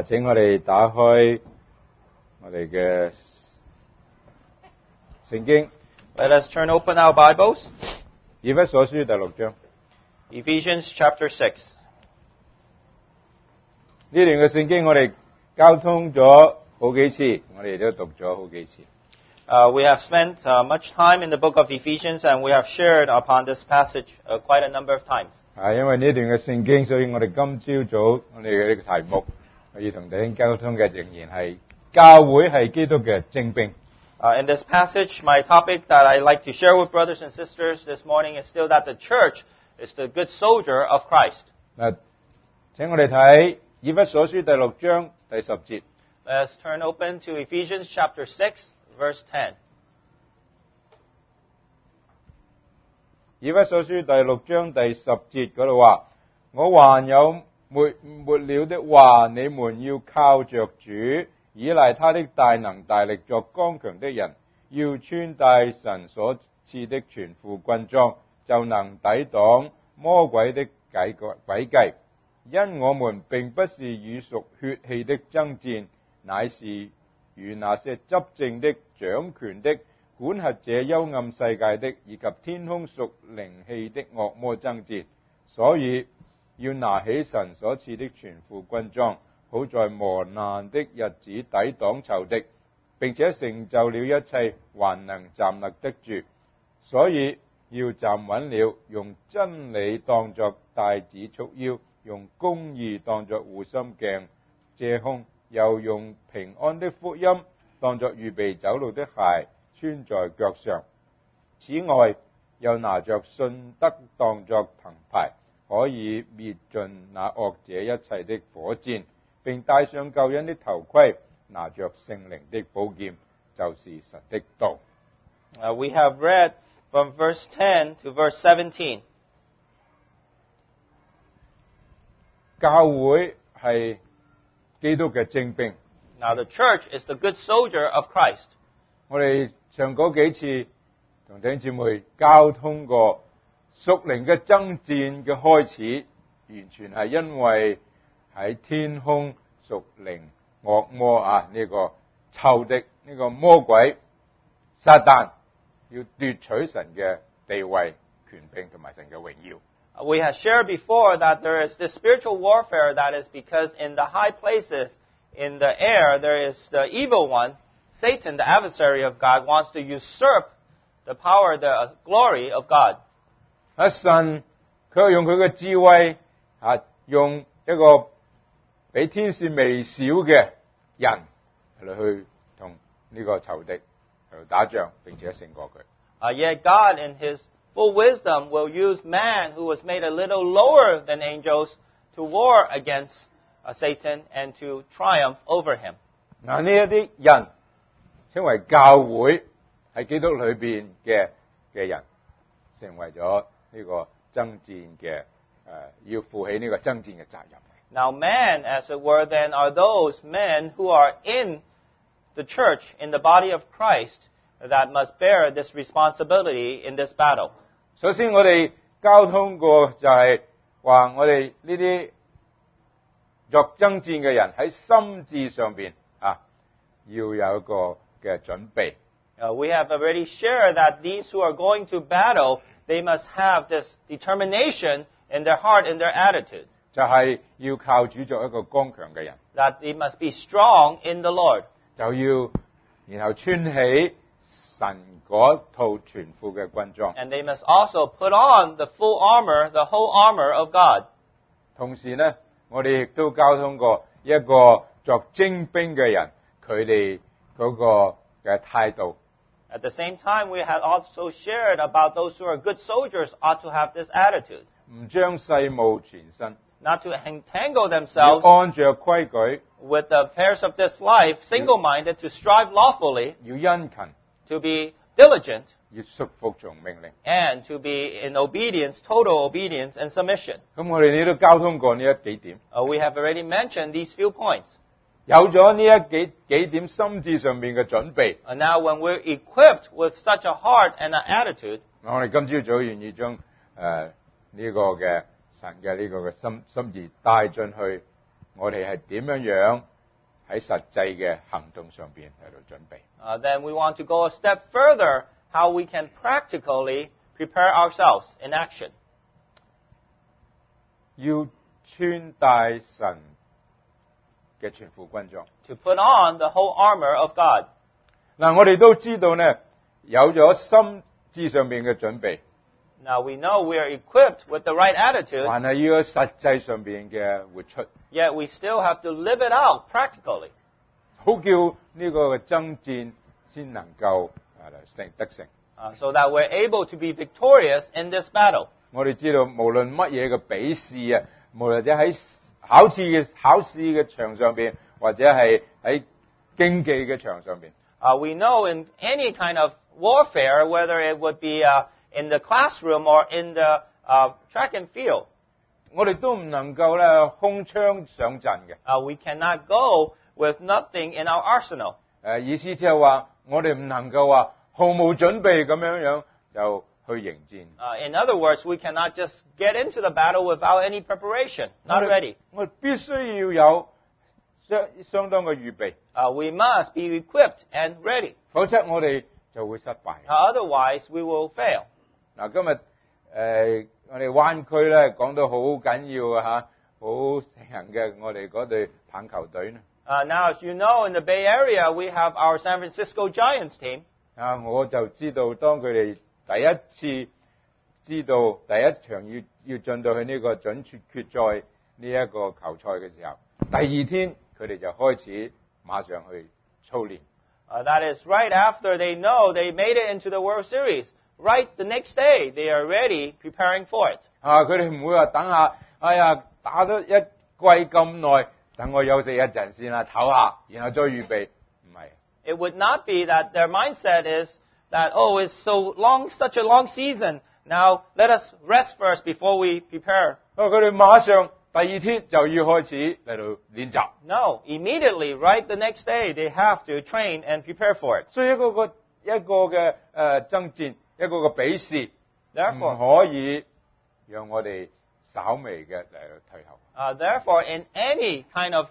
請我哋打開我哋嘅聖經， Let us turn open our Bibles. 以弗所書第6章。 Ephesians chapter 6. 呢段嘅聖經我哋交通咗好幾次，我哋都讀咗好幾次。 We have spent much time in the book of Ephesians, and we have shared upon this passage quite a number of times. 因為呢段嘅聖經，所以我哋今朝早我哋嘅呢個題目，我要同弟兄交通嘅仍然係教會係基督嘅精兵。 In this passage, my topic that I like to share with brothers and sisters this morning is still that the church is the good soldier of Christ. 請我哋睇以弗所書第6章第10節。 Let us turn open to Ephesians chapter 6, verse 10. 以弗所書第6章第10節嗰度話：我還有末了的話，你們要靠着主，倚賴他的大能大力作剛強的人，要穿戴神所賜的全副軍裝，就能抵擋魔鬼的詭計。因我們並不是與屬血氣的爭戰，乃是與那些執政的、掌權的、管轄這幽暗世界的，以及天空屬靈氣的惡魔爭戰。所以要拿起神所賜的全副軍裝，好在磨難的日子抵擋仇敵，並且成就了一切，還能站立得住。所以要站穩了，用真理當作帶子束腰，用公義當作護心鏡遮胸，又用平安的福音當作預備走路的鞋穿在腳上。此外，又拿着信德當作藤牌，可以滅盡那惡者一切的火箭，並戴上救恩的頭盔，拿着聖靈的寶劍，就是神的道。 We have read from verse 10 to verse 17. 教會係基督嘅精兵。 Now the church is the good soldier of Christ. 我哋上嗰幾次同弟兄姊妹交通過屬靈嘅爭戰嘅開始，完全係因為喺天空屬靈惡魔呢個仇敵呢個魔鬼撒旦要奪取神嘅地位、權柄同埋神嘅榮耀。 We have shared before that there is this spiritual warfare that is because in the high places in the air there is the evil one, Satan, the adversary of God, wants to usurp the power, the glory of God. 神佢用佢嘅智慧用一個比天使微小嘅人嚟去同呢個仇敵去打仗，並且勝過佢。 Yet God, in His full wisdom, will use man who was made a little lower than angels to war against Satan and to triumph over him. 呢一啲人稱為教會，喺基督裏邊嘅人，成為咗呢個爭戰嘅要負起呢個爭戰嘅責任。 Now man, as it were, then are those men who are in the church, in the body of Christ, that must bear this responsibility in this battle. 首先我哋交通過就係話我哋呢啲作爭戰嘅人喺心智上邊要有一個嘅準備。 We have already shared that these who are going to battle, they must have this determination in their heart and their attitude. 就係要靠主作一個剛強嘅人。 That they must be strong in the Lord. 就要然後穿起神嗰套全副嘅軍裝。 And they must also put on the full armor, the whole armor of God. 同時呢，我哋亦都交通過一個作精兵嘅人，佢哋嗰個嘅態度。 At the same time, we have also shared about those who are good soldiers ought to have this attitude. 唔將世務纏身。 Not to entangle 要 themselves 按着規矩。 with the affairs of this life, single-minded, to strive lawfully, 要殷勤。 to be diligent, 要順服從命令。 and to be in obedience, total obedience and submission. 咁我哋呢都交通過呢一幾點。 We have already mentioned these few points. 有咗呢一幾點心智上面嘅準備。 And now when we're equipped with such a heart and an attitude, 我哋今朝早願意將呢個嘅神嘅呢個嘅心意帶進去，我哋係點樣喺實際嘅行動上邊喺度準備。 then we want to go a step further, how we can practically prepare ourselves in action. 要穿戴神嘅全副軍裝。 To put on the whole armor of God. 嗱，我哋都知道呢，有咗心智上邊嘅準備， Now we know we are equipped with the right attitude, 還係要有實際上邊嘅活出， yet we still have to live it out practically. 好叫呢個爭戰先能夠得勝。 So that we're able to be victorious in this battle. 我哋知道，無論乜嘢嘅比試啊，無論喺考試嘅場上邊，或者係喺競技嘅場上邊， We know in any kind of warfare, whether it would be in the classroom or in the track and field, 我哋都唔能夠咧空槍上陣嘅。 we cannot go with nothing in our arsenal. 意思即係話，我哋唔能夠話毫無準備咁樣就去迎戰。 In other words, we cannot just get into the battle without any preparation, not ready. 我哋必須要有相當嘅預備， We must be equipped and ready. 否則我哋就會失敗。 Otherwise, we will fail. 嗱，今日我哋灣區咧講到好緊要啊好盛行嘅我哋嗰隊棒球隊呢。 Now, as you know, in the Bay Area, we have our San Francisco Giants team. 我就知道當佢哋第一次知道第一場要進到去呢個準決賽呢一個球賽嘅時候，第二天佢哋就開始馬上去操練。 That is right after they know they made it into the World Series. Right the next day, they are ready, preparing for it. 佢哋唔會話等下，打咗一季咁耐，等我休息一陣先啦，唞下，然後再預備。唔係。 It would not be that their mindset is that, oh, it's so long, such a long season. Now let us rest first before we prepare. 佢哋馬上第二天就要開始嚟到練習。 No, immediately, right the next day, they have to train and prepare for it. 所以一個嘅爭戰，一個嘅比試，唔 Therefore, 可以讓我哋稍微嘅嚟到退後。 therefore, in any kind of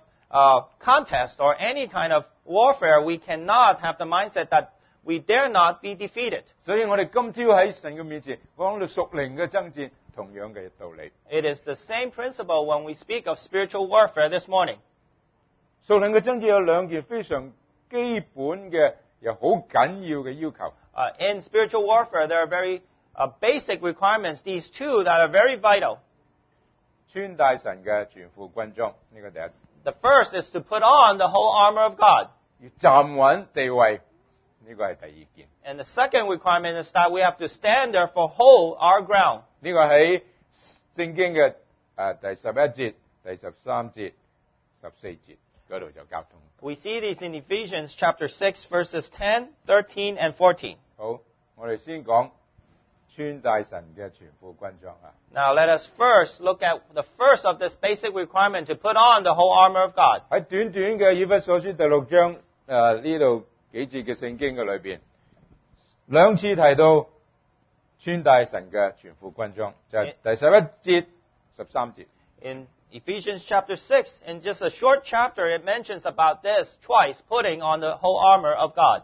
contest or any kind of warfare, we cannot have the mindset that we dare not be defeated. 所以我哋今朝喺神嘅面前講到屬靈嘅爭戰，同樣嘅道理。 It is the same principle when we speak of spiritual warfare this morning. 屬靈嘅爭戰有兩件非常基本嘅又好緊要嘅要求。 In spiritual warfare, there are very basic requirements, these two that are very vital. 穿戴神嘅全副軍裝，呢個第一。 The first is to put on the whole armor of God. 要站穩地位，呢個係第二件。 And the second requirement is that we have to stand there for hold our ground. 呢個喺聖經嘅第11節、第13節、14節嗰度就交通。 We see these in Ephesians chapter 6, verses 10, 13, and 14. 好，我哋先講穿戴神嘅全副軍裝啊。 Now let us first look at the first of this basic requirement to put on the whole armor of God. 喺短短嘅以弗所書第6章呢度幾節嘅聖經嘅裏邊，兩次提到穿戴神嘅全副軍裝，就係第11節、13節。 In Ephesians chapter 6, in just a short chapter, it mentions about this twice, putting on the whole armor of God.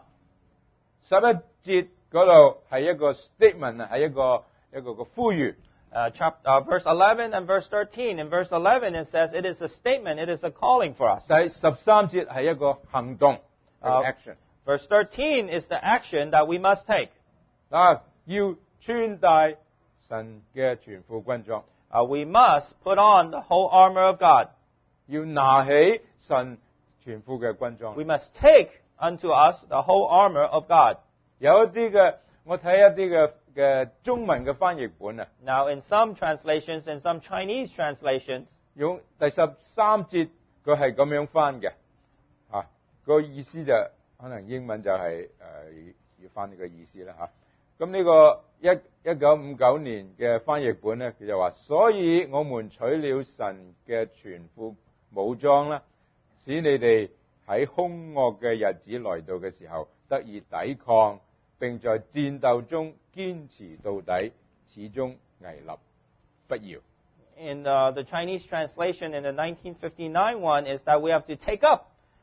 11節嗰度係一個 statement 係一個呼籲。 Verse 11 and verse 13. In verse 11, it says, it is a statement, it is a calling for us. 第13節係一個行動 action。 Verse 13 is the action that we must take. 要穿戴神嘅全副軍裝， We must put on the whole armor of God. 要拿起神全副嘅軍裝。 We must take unto us the whole armor of God. 有一啲嘅，我睇一啲嘅中文嘅翻譯本啊， Now, in some translations, in some Chinese translations, 用第13節佢係咁樣翻嘅，個意思就可能英文就係要翻呢個意思啦嚇。咁呢個1959年嘅翻譯本咧，佢就話：所以我們取了神嘅全副武裝啦，使你哋喺兇惡嘅日子來到嘅時候得以抵抗，並在戰鬥中堅持到底，始終屹立不搖。 in the Chinese translation in the 1959 one is that we have to take up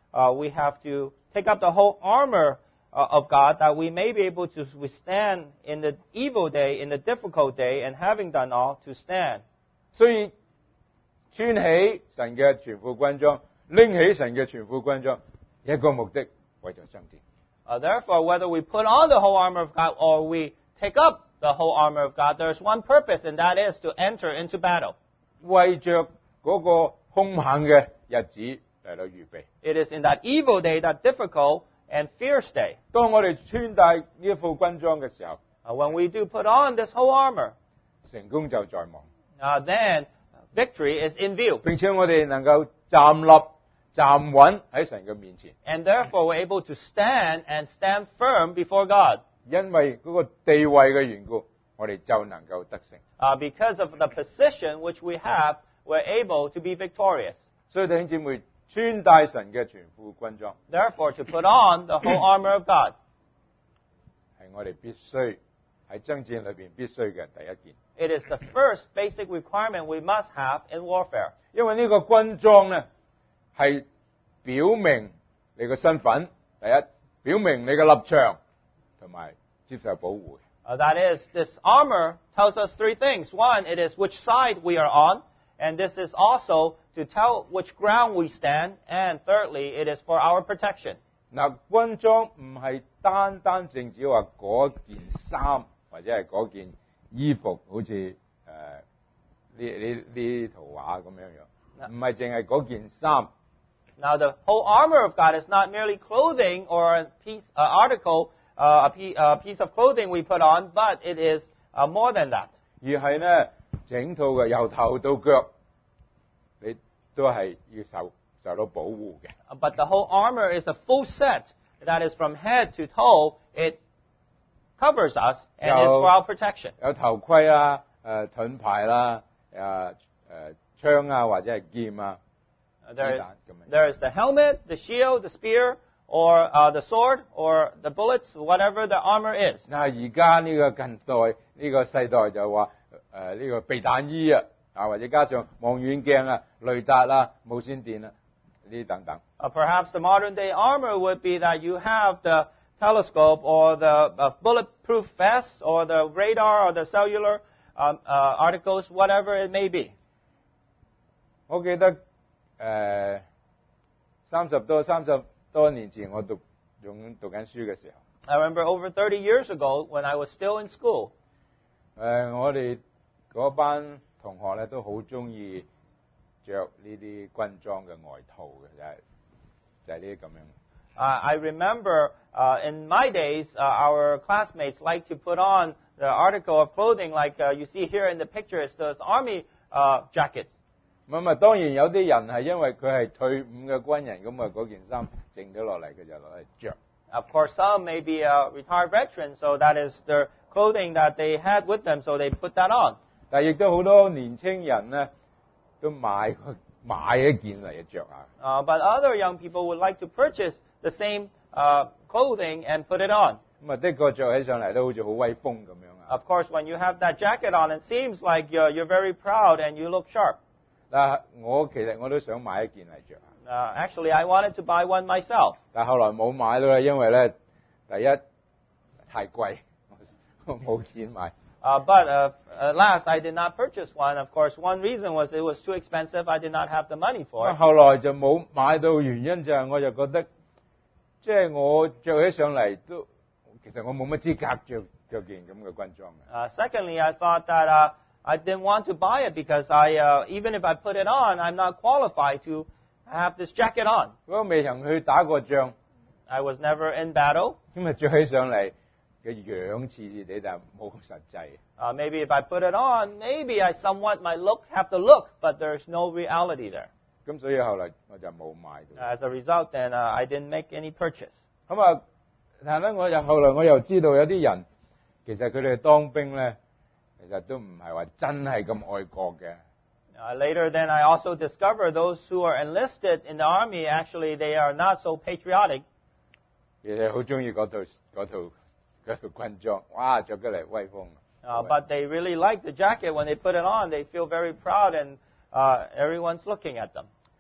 we have to take up the whole armor of God, that we may be able to withstand in the evil day, in the difficult day, and having done all, to stand. 所以穿起神嘅全副軍裝，拎起神嘅全副軍裝，一個目的為咗爭戰。 Therefore, whether we put on the whole armor of God or we take up the whole armor of God, there's one purpose, and that is to enter into battle. 為着嗰個兇猛嘅日子嚟到預備。 It is in that evil day, that difficult and fierce day. 當我哋穿戴呢一副軍裝嘅時候， When we do put on this whole armor, 成功就在望。 then victory is in view. 並且我哋能夠站立站穩喺神嘅面前， And therefore, we're able to stand and stand firm before God. 因為嗰個地位嘅緣故，我哋就能夠得勝。 Because of the position which we have, we're able to be victorious. 所以弟兄姊妹，穿戴神嘅全副軍裝， Therefore, to put on the whole armor of God 係我哋必須喺爭戰裏邊必須嘅第一件。 it is the first basic requirement we must have in warfare. 因為呢個軍裝咧係表明你嘅身份，第一表明你嘅立場，同埋接受保護。 That is, this armor tells us three things. One, it is which side we are on, and this is also to tell which ground we stand, and thirdly, it is for our protection. 嗱，軍裝唔係單單淨止話嗰件衫或者係嗰件衣服，好似呢圖畫咁樣樣，唔係淨係嗰件衫。 Now, the whole armor of God is not merely clothing or a piece, a piece of clothing we put on, but it is more than that. 而係咧整套嘅由頭到腳，你都係要受到保護嘅。 But the whole armor is a full set. That is from head to toe. It covers us and is for our protection. 有頭盔啊，盾牌啦，槍啊或者係劍啊，子彈咁樣。 There is the helmet, the shield, the spear, or the sword, or the bullets, whatever the armor is. 嗱，而家呢個近代呢個世代就話呢個避彈衣啊，或者加上望遠鏡啊、雷達啊、無線電啊呢啲等等。 Perhaps the modern day armor would be that you have the telescope or the bulletproof vest or the radar or the cellular articles, whatever it may be. 我記得30多年前我讀緊書嘅時候， I remember over 30 years ago when I was still in school, 我哋嗰班同學咧都好中意着呢啲軍裝嘅外套嘅，就係呢啲咁樣。 I remember in my days, our classmates liked to put on the article of clothing like you see here in the picture. It's those army jackets. 咁當然有啲人係因為佢係退伍嘅軍人，咁嗰件衫剩咗落嚟，佢就攞嚟着。 Of course, some may be retired veterans, so that is their clothing that they had with them, so they put that on. 但係亦都好多年青人咧都買一件嚟着下。 But other young people would like to purchase the same clothing and put it on. 咁的確着起上嚟都好似好威風咁樣啊！ Of course, when you have that jacket on, it seems like you're very proud and you look sharp. 但其實我都想買一件嚟着下。 Actually, I wanted to buy one myself. 但後來冇買啦，因為咧第一太貴，我冇錢買。 But at last, I did not purchase one. Of course, one reason was it was too expensive. I did not have the money for it. 後來就冇買到，原因就係我就覺得，即係我着起上嚟都，其實我冇乜資格着件咁嘅軍裝嘅。 Secondly, I thought that I didn't want to buy it because even if I put it on, I'm not qualified to have this jacket on. 我未曾去打過仗， I was never in battle. 咁着起上嚟嘅樣似似地，但冇咁實際。 Maybe if I put it on, maybe I somewhat might have the look, but there's no reality there. 咁所以後來我就冇買到。 As a result, then I didn't make any purchase. 咁但係咧，後來我又知道有啲人其實佢哋當兵咧，其實都唔係話真係咁愛國嘅。 Later, then I also discovered those who are enlisted in the army, actually, they are not so patriotic. 其實好中意嗰套軍裝，哇，着起嚟威風。 But they really like the jacket. When they put it on, they feel very proud and everyone's looking at them.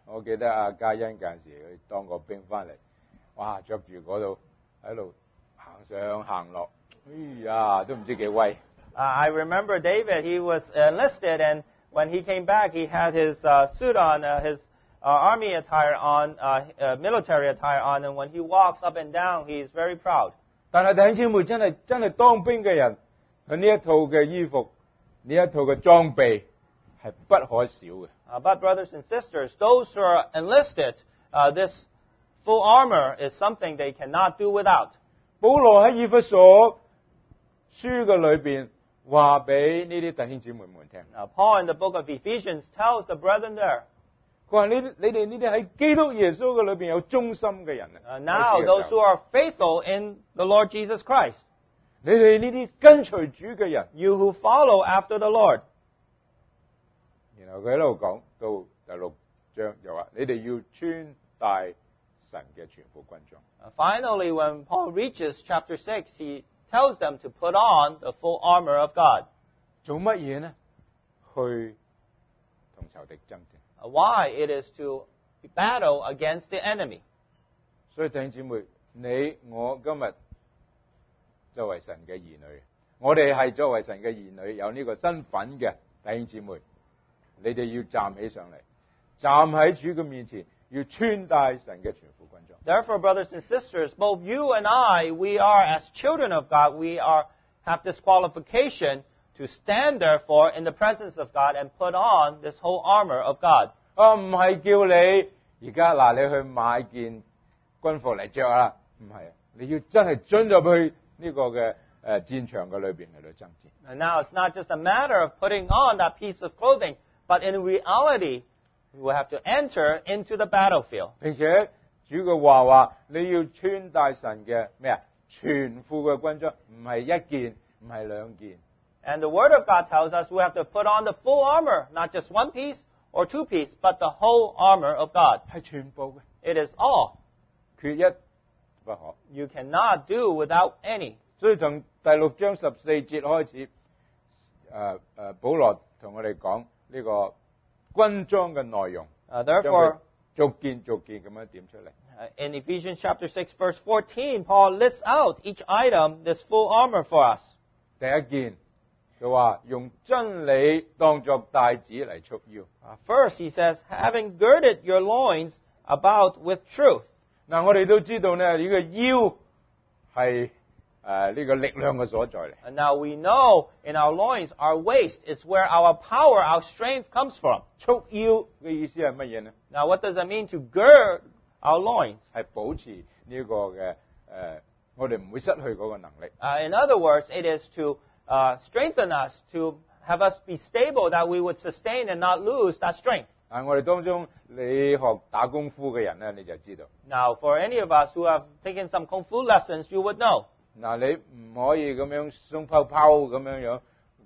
我記得阿嘉欣嗰陣時佢當過兵翻嚟，哇着住嗰度喺度行上行落，哎呀都唔知幾威。 I remember David, he was enlisted, and when he came back, he had his suit on, his army attire on, military attire on, and when he walks up and down, he's very proud. 但係弟兄姊妹真係當兵嘅人，佢呢一套嘅衣服，呢一套嘅裝備係不可少嘅。 But brothers and sisters, those who are enlisted, this full armor is something they cannot do without. 保羅喺以弗所書嘅裏邊話俾呢啲弟兄姊妹們聽。 Paul in the book of Ephesians tells the brethren there. 佢話你哋呢啲喺基督耶穌嘅裏邊有忠心嘅人啊。 Now those who are faithful in the Lord Jesus Christ. 你哋呢啲跟隨主嘅人。 You who follow after the Lord. 然後佢喺度講到第6章就話：你哋要穿戴神嘅全副軍裝。 Finally, when Paul reaches chapter 6, he tells them to put on the full armor of God. 做乜嘢呢？去同仇敵爭戰。 Why? It is to battle against the enemy. 所以弟兄姊妹，你我今日作為神嘅兒女，我哋係作為神嘅兒女，有呢個身份嘅弟兄姊妹，你哋要站起上嚟，站喺主嘅面前，要穿戴神嘅全副軍裝。 Therefore, brothers and sisters, both you and I, we are as children of God, we have this qualification to stand therefore in the presence of God and put on this whole armor of God. 唔係叫你而家嗱，你去買件軍服嚟着啊，唔係，你要真係進入去呢個嘅戰場嘅裏邊嚟到爭戰。 And now it's not just a matter of putting on that piece of clothing, but in reality, we will have to enter into the battlefield. 並且主嘅話你要穿戴神嘅咩啊？全副嘅軍裝，唔係一件，唔係兩件。 And the Word of God tells us we have to put on the full armor, not just one piece or two piece, but the whole armor of God. 係全部嘅。 It is all. 缺一不可。 You cannot do without any. 所以從第6章14節開始，保羅同我哋講呢個軍裝嘅內容。 Therefore, 逐件逐件咁樣點出嚟。 In Ephesians chapter 6, verse 14, Paul lists out each item, this full armor for us. 第一件，佢話用真理當作帶子嚟束腰。 First, he says, having girded your loins about with truth. 嗱，我哋都知道呢，呢個腰係呢個力量嘅所在嚟。 And now we know in our loins, our waist is where our power, our strength comes from. 束腰嘅意思係乜嘢呢？ Now, what does it mean to gird our loins? 係保持呢個嘅我哋唔會失去嗰個能力。 In other words, it is to strengthen us, to have us be stable, that we would sustain and not lose that strength. 我哋當中你學打功夫嘅人咧，你就知道。 Now, for any of us who have taken some kung fu lessons, you would know. 嗱，你唔可以咁樣鬆泡泡咁樣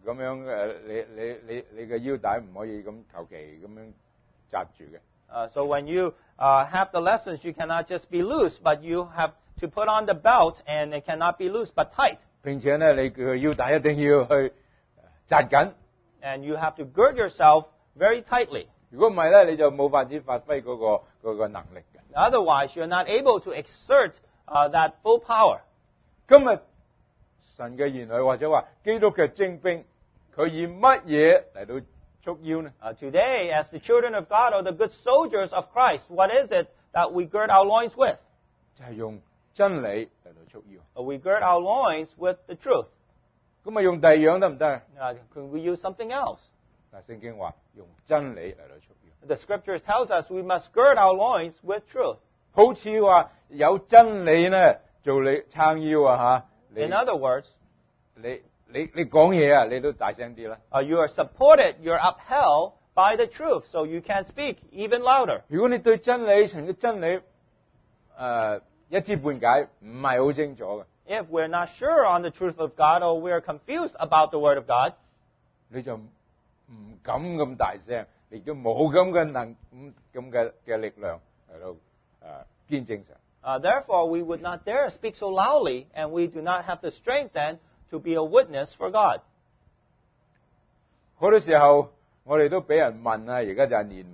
你嘅腰帶唔可以咁求其咁樣紮住嘅。 So when you have the lessons, you cannot just be loose, but you have to put on the belt, and it cannot be loose but tight. 並且咧，你嘅腰帶一定要去紮緊。 And you have to gird yourself very tightly. 如果唔係咧，你就冇法子發揮嗰個能力嘅。 Otherwise, you're not able to exert that full power. 今日神嘅兒女或者話基督嘅精兵，佢以乜嘢嚟到束腰呢？ Today, as the children of God or the good soldiers of Christ, what is it that we gird our loins with? 就係用真理嚟到束腰。 We gird our loins with the truth. 咁啊，用第二樣得唔得？ Can we use something else? 嗱，聖經話用真理嚟到束腰。 The scriptures tells us we must gird our loins with truth. 好似話有真理呢，做你撐腰啊嚇。 In other words, 你講嘢啊，你都大聲啲啦。 you are supported, you're upheld by the truth, so you can speak even louder. 如果你對真理神嘅真理一知半解，唔係好清楚嘅， If we're not sure on the truth of God or we're confused about the Word of God, 你就唔敢咁大聲，亦都冇咁嘅力量嚟到見證神。 Therefore, we would not dare speak so loudly, and we do not have the strength then to be a witness for God. 好多時候我哋都俾人問啊，而家就係年尾啊，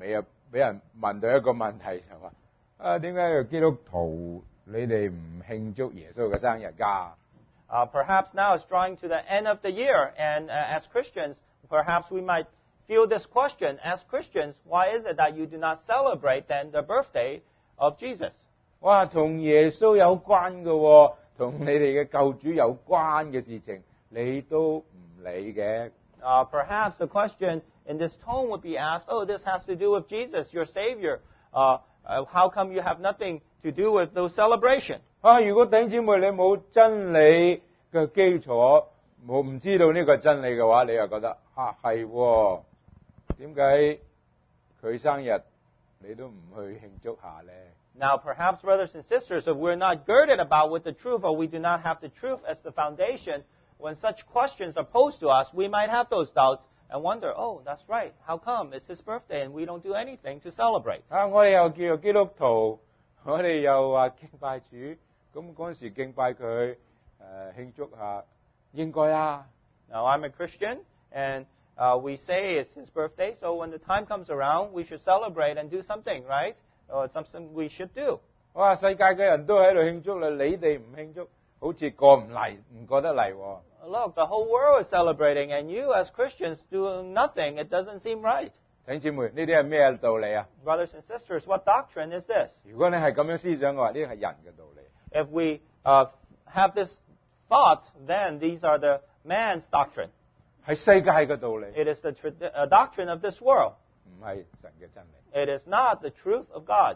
俾人問到一個問題就話：點解基督徒你哋唔慶祝耶穌嘅生日㗎？ Perhaps now it's drawing to the end of the year, and as Christians, perhaps we might feel this question. As Christians, why is it that you do not celebrate then the birthday of Jesus? 哇，同耶穌有關嘅喎，同你哋嘅救主有關嘅事情，你都唔理嘅。 Perhaps the question in this tone would be asked, oh, this has to do with Jesus, your Savior. How come you have nothing to do with those celebrations? 如果弟兄姊妹你冇真理嘅基礎，唔知道呢個真理嘅話，你又覺得係喎，點解佢生日你都唔去慶祝下呢？ Now, perhaps, brothers and sisters, if we're not girded about with the truth, or we do not have the truth as the foundation, when such questions are posed to us, we might have those doubts and wonder, oh, that's right. How come it's his birthday and we don't do anything to celebrate? 我哋又叫做基督徒，我哋又話敬拜主，咁嗰陣時敬拜佢，慶祝下，應該啊。 Now, I'm a Christian, and we say it's his birthday, so when the time comes around, we should celebrate and do something, right? Or it's something we should do. 哇！世界嘅人都喺度慶祝啦，你哋唔慶祝，好似過唔過得嚟喎。 Look, the whole world is celebrating, and you as Christians do nothing. It doesn't seem right. 弟兄姊妹，呢啲係咩道理啊？ Brothers and sisters, what doctrine is this? 如果你係咁樣思想嘅話，呢啲係人嘅道理。 If we have this thought, then these are the man's doctrine. 係世界嘅道理， It is the doctrine of this world. 唔係神嘅真理。 It is not the truth of God.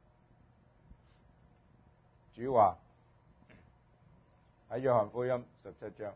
主話喺約翰福音17章，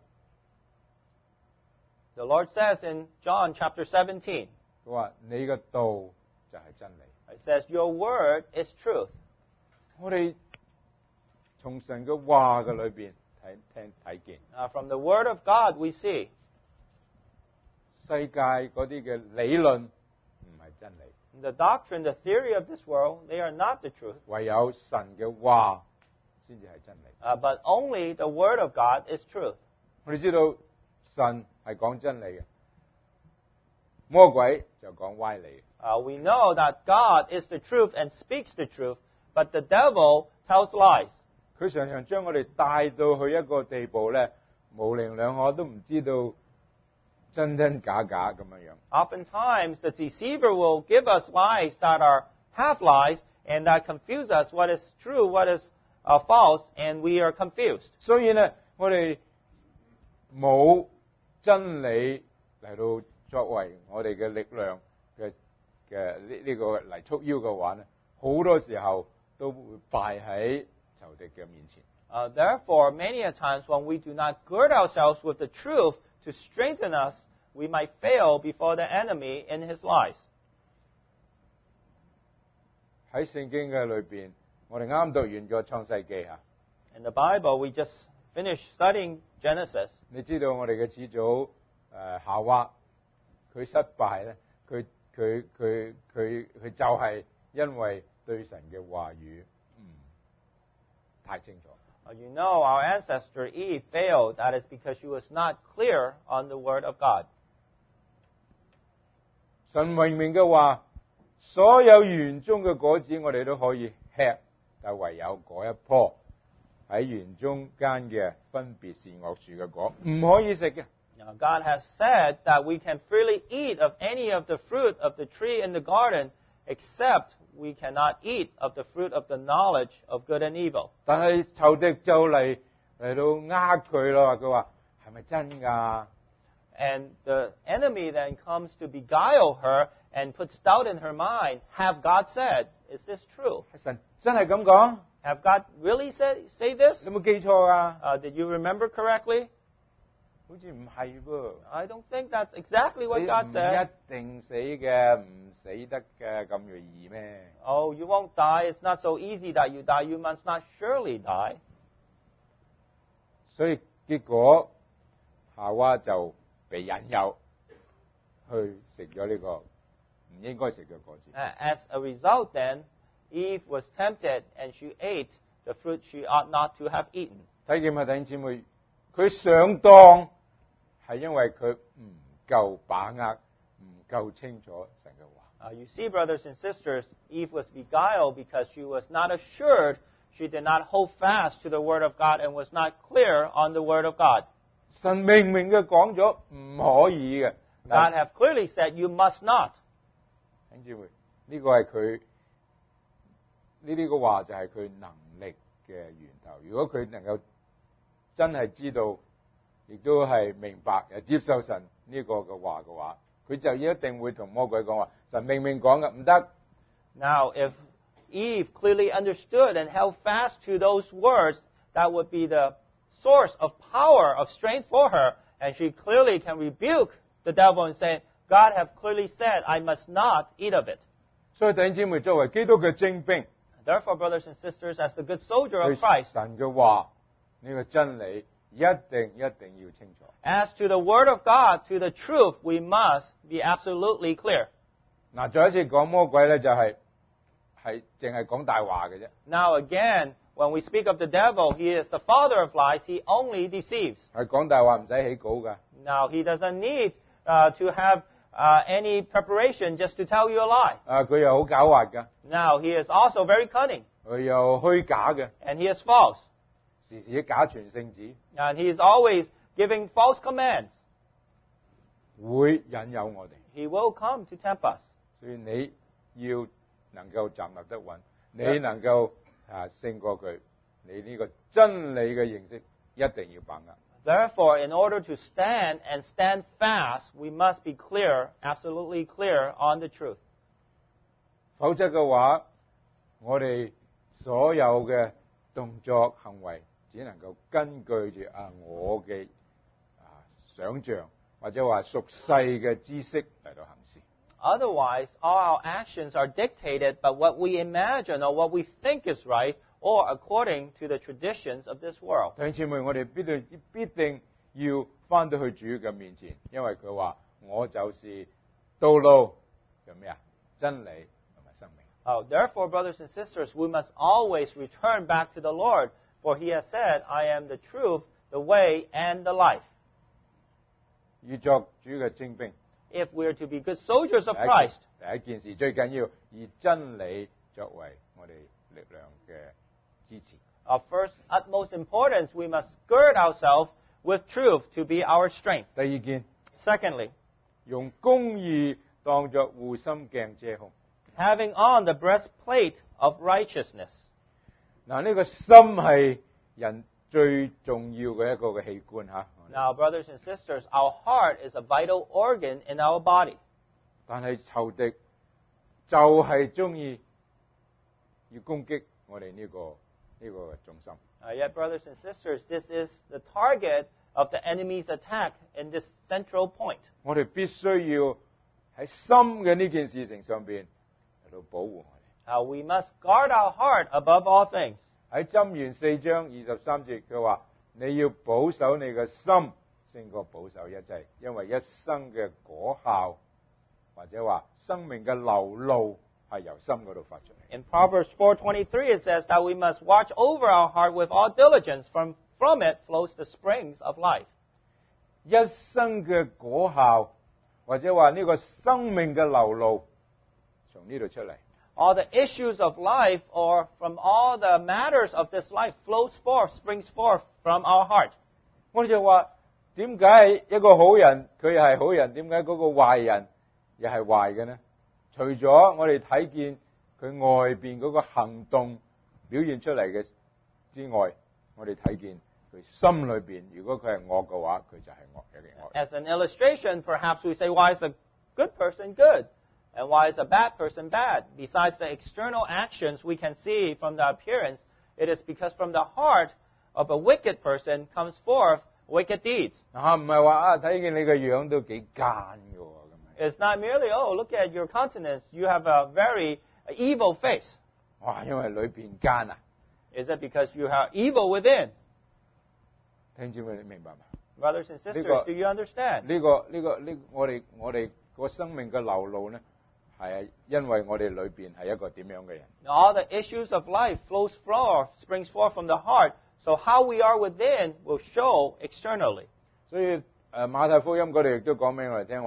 The Lord says in John chapter 17, 佢話你嘅道就係真理。 it says, your word is truth. 我哋從神嘅話嘅裏邊睇見， From the word of God we see 世界嗰啲嘅理論唔係真理， the doctrine, the theory of this world, they are not the truth. 唯有神嘅話先至係真理。 But only the word of God is truth. 我哋知道神係講真理嘅，魔鬼就講歪理。 We know that God is the truth and speaks the truth, but the devil tells lies. 佢常常將我哋帶到去一個地步咧，模棱兩可都唔知道真真假假咁樣樣。 Oftentimes, the deceiver will give us lies that are half lies and that confuse us what is true, what is false, and we are confused. 所以咧，我哋冇真理嚟到作為我哋嘅力量嘅呢個嚟束腰嘅話咧，好多時候都會敗喺仇敵嘅面前。 Therefore, many a times when we do not gird ourselves with the truth to strengthen us, we might fail before the enemy in his lies. 喺聖經嘅裏邊，我哋啱讀完個創世記嚇。 In the Bible, we just finished studying Genesis. 你知道我哋嘅始祖夏娃，佢失敗咧，佢就係因為對神嘅話語太清楚。 You know, our ancestor Eve failed. That is because she was not clear on the Word of God. 神明明嘅話，所有園中嘅果子我哋都可以吃，但唯有嗰一棵喺園中間嘅分別善惡樹嘅果唔可以食嘅。 Now, God has said that we can freely eat of any of the fruit of the tree in the garden, except we cannot eat of the fruit of the knowledge of good and evil. 但係仇敵就嚟到呃佢咯，佢話係咪真㗎？ And the enemy then comes to beguile her and puts doubt in her mind. Have God said? Is this true? 神真係咁講？ Have God really say this? 你有冇記錯啊？ Did you remember correctly? 好似唔係噃。 I don't think that's exactly what God 你唔 said. 一定死嘅，唔死得嘅咁容易咩？ Oh, you won't die. It's not so easy that you die. You must not surely die. 所以結果夏娃就被引誘去食咗呢個唔應該食嘅果子。 As a result, then, Eve was tempted and she ate the fruit she ought not to have eaten. 睇見嘛，弟兄姊妹，佢上當係因為佢唔夠把握，唔夠清楚神嘅 You see, brothers and sisters, Eve was beguiled because she was not assured. She did not hold fast to the Word of God and was not clear on the Word of God. 神明明嘅講咗唔可以嘅， God have clearly said, you must not. 弟兄姊妹，呢個係佢呢啲嘅話就係佢能力嘅源頭。如果佢能夠真係知道，亦都係明白又接受神呢個嘅話嘅話，佢就一定會同魔鬼講話：神明明講嘅唔得。 Now, if Eve clearly understood and held fast to those words, that would be the source of power, of strength for her, and she clearly can rebuke the devil and say, God have clearly said, I must not eat of it. 所以弟兄姊妹，作為基督嘅精兵， Therefore, brothers and sisters, as the good soldier 對 of Christ, 神嘅話呢個真理一定要清楚。 as to the Word of God, to the truth, we must be absolutely clear. 嗱，再一次講魔鬼咧，就係淨係講大話嘅啫。 Now again, when we speak of the devil, he is the father of lies. He only deceives. 係講大話唔使起稿噶。 Now, he doesn't need to have any preparation just to tell you a lie. 佢又好狡猾噶， Now, he is also very cunning, 佢又虛假嘅， and he is false. 時時假傳聖旨， And he is always giving false commands. 會引誘我哋。 He will come to tempt us. 所以你要能夠站立得穩，你能夠勝過佢，你呢個真理嘅認識一定要把握。 Therefore, in order to stand and stand fast, we must be clear, absolutely clear on the truth. 否則嘅話，我哋所有嘅動作行為只能夠根據住我嘅想像或者話俗世嘅知識嚟到行事。 Otherwise, all our actions are dictated by what we imagine or what we think is right, or according to the traditions of this world. 弟兄姊妹，我哋必定要翻到去主嘅面前，因為佢話我就是道路，叫咩啊？真理同埋生命。 Therefore, brothers and sisters, we must always return back to the Lord, for He has said, I am the truth, the way, and the life. 要作主嘅精兵， If we are to be good soldiers of Christ, 第一件事最緊要以真理作為我哋力量嘅支持。 of first utmost importance, we must gird ourselves with truth to be our strength. 第二件， Secondly, 用公義當作護心鏡遮胸。 having on the breastplate of righteousness. 嗱，呢個心係人最重要嘅一個嘅器官嚇。 Now, brothers and sisters, our heart is a vital organ in our body. 但係仇敵就係中意要攻擊我哋呢個重心。 Yet, brothers and sisters, this is the target of the enemy's attack in this central point. 我哋必須要喺心嘅呢件事情上邊嚟到保護我哋。 We must guard our heart above all things. 喺箴言4章23節，佢話：你要保守你嘅心，勝過保守一切，因為一生嘅果效或者話生命嘅流露係由心嗰度發出嚟。 In Proverbs 4:23, it says that we must watch over our heart with all diligence. From it flows the springs of life. 一生嘅果效或者話呢個生命嘅流露，從呢度出嚟。 All the issues of life, or from all the matters of this life, flows forth, springs forth from our heart. 我哋就話點解一個好人佢係好人，點解嗰個壞人又係壞嘅呢？除咗我哋睇見佢外邊嗰個行動表現出嚟嘅之外，我哋睇見佢心裏邊，如果佢係惡嘅話，佢就係惡嘅惡。 As an illustration, perhaps we say, why is a good person good? And why is a bad person bad? Besides the external actions we can see from the appearance, it is because from the heart of a wicked person comes forth wicked deeds. 唔係話睇見你個樣都幾奸嘅喎咁。 It's not merely, oh, look at your countenance, you have a very evil face. 哇，因為裏邊奸啊！ Is it because you have evil within? 聽住你明白嘛？ Brothers and sisters, do you understand? 我哋個生命嘅流露呢，係因為我哋裏邊係一個點樣嘅人。 All the issues of life springs forth from the heart. So how we are within will show externally. 所以馬太福音嗰度亦都講俾我哋聽話，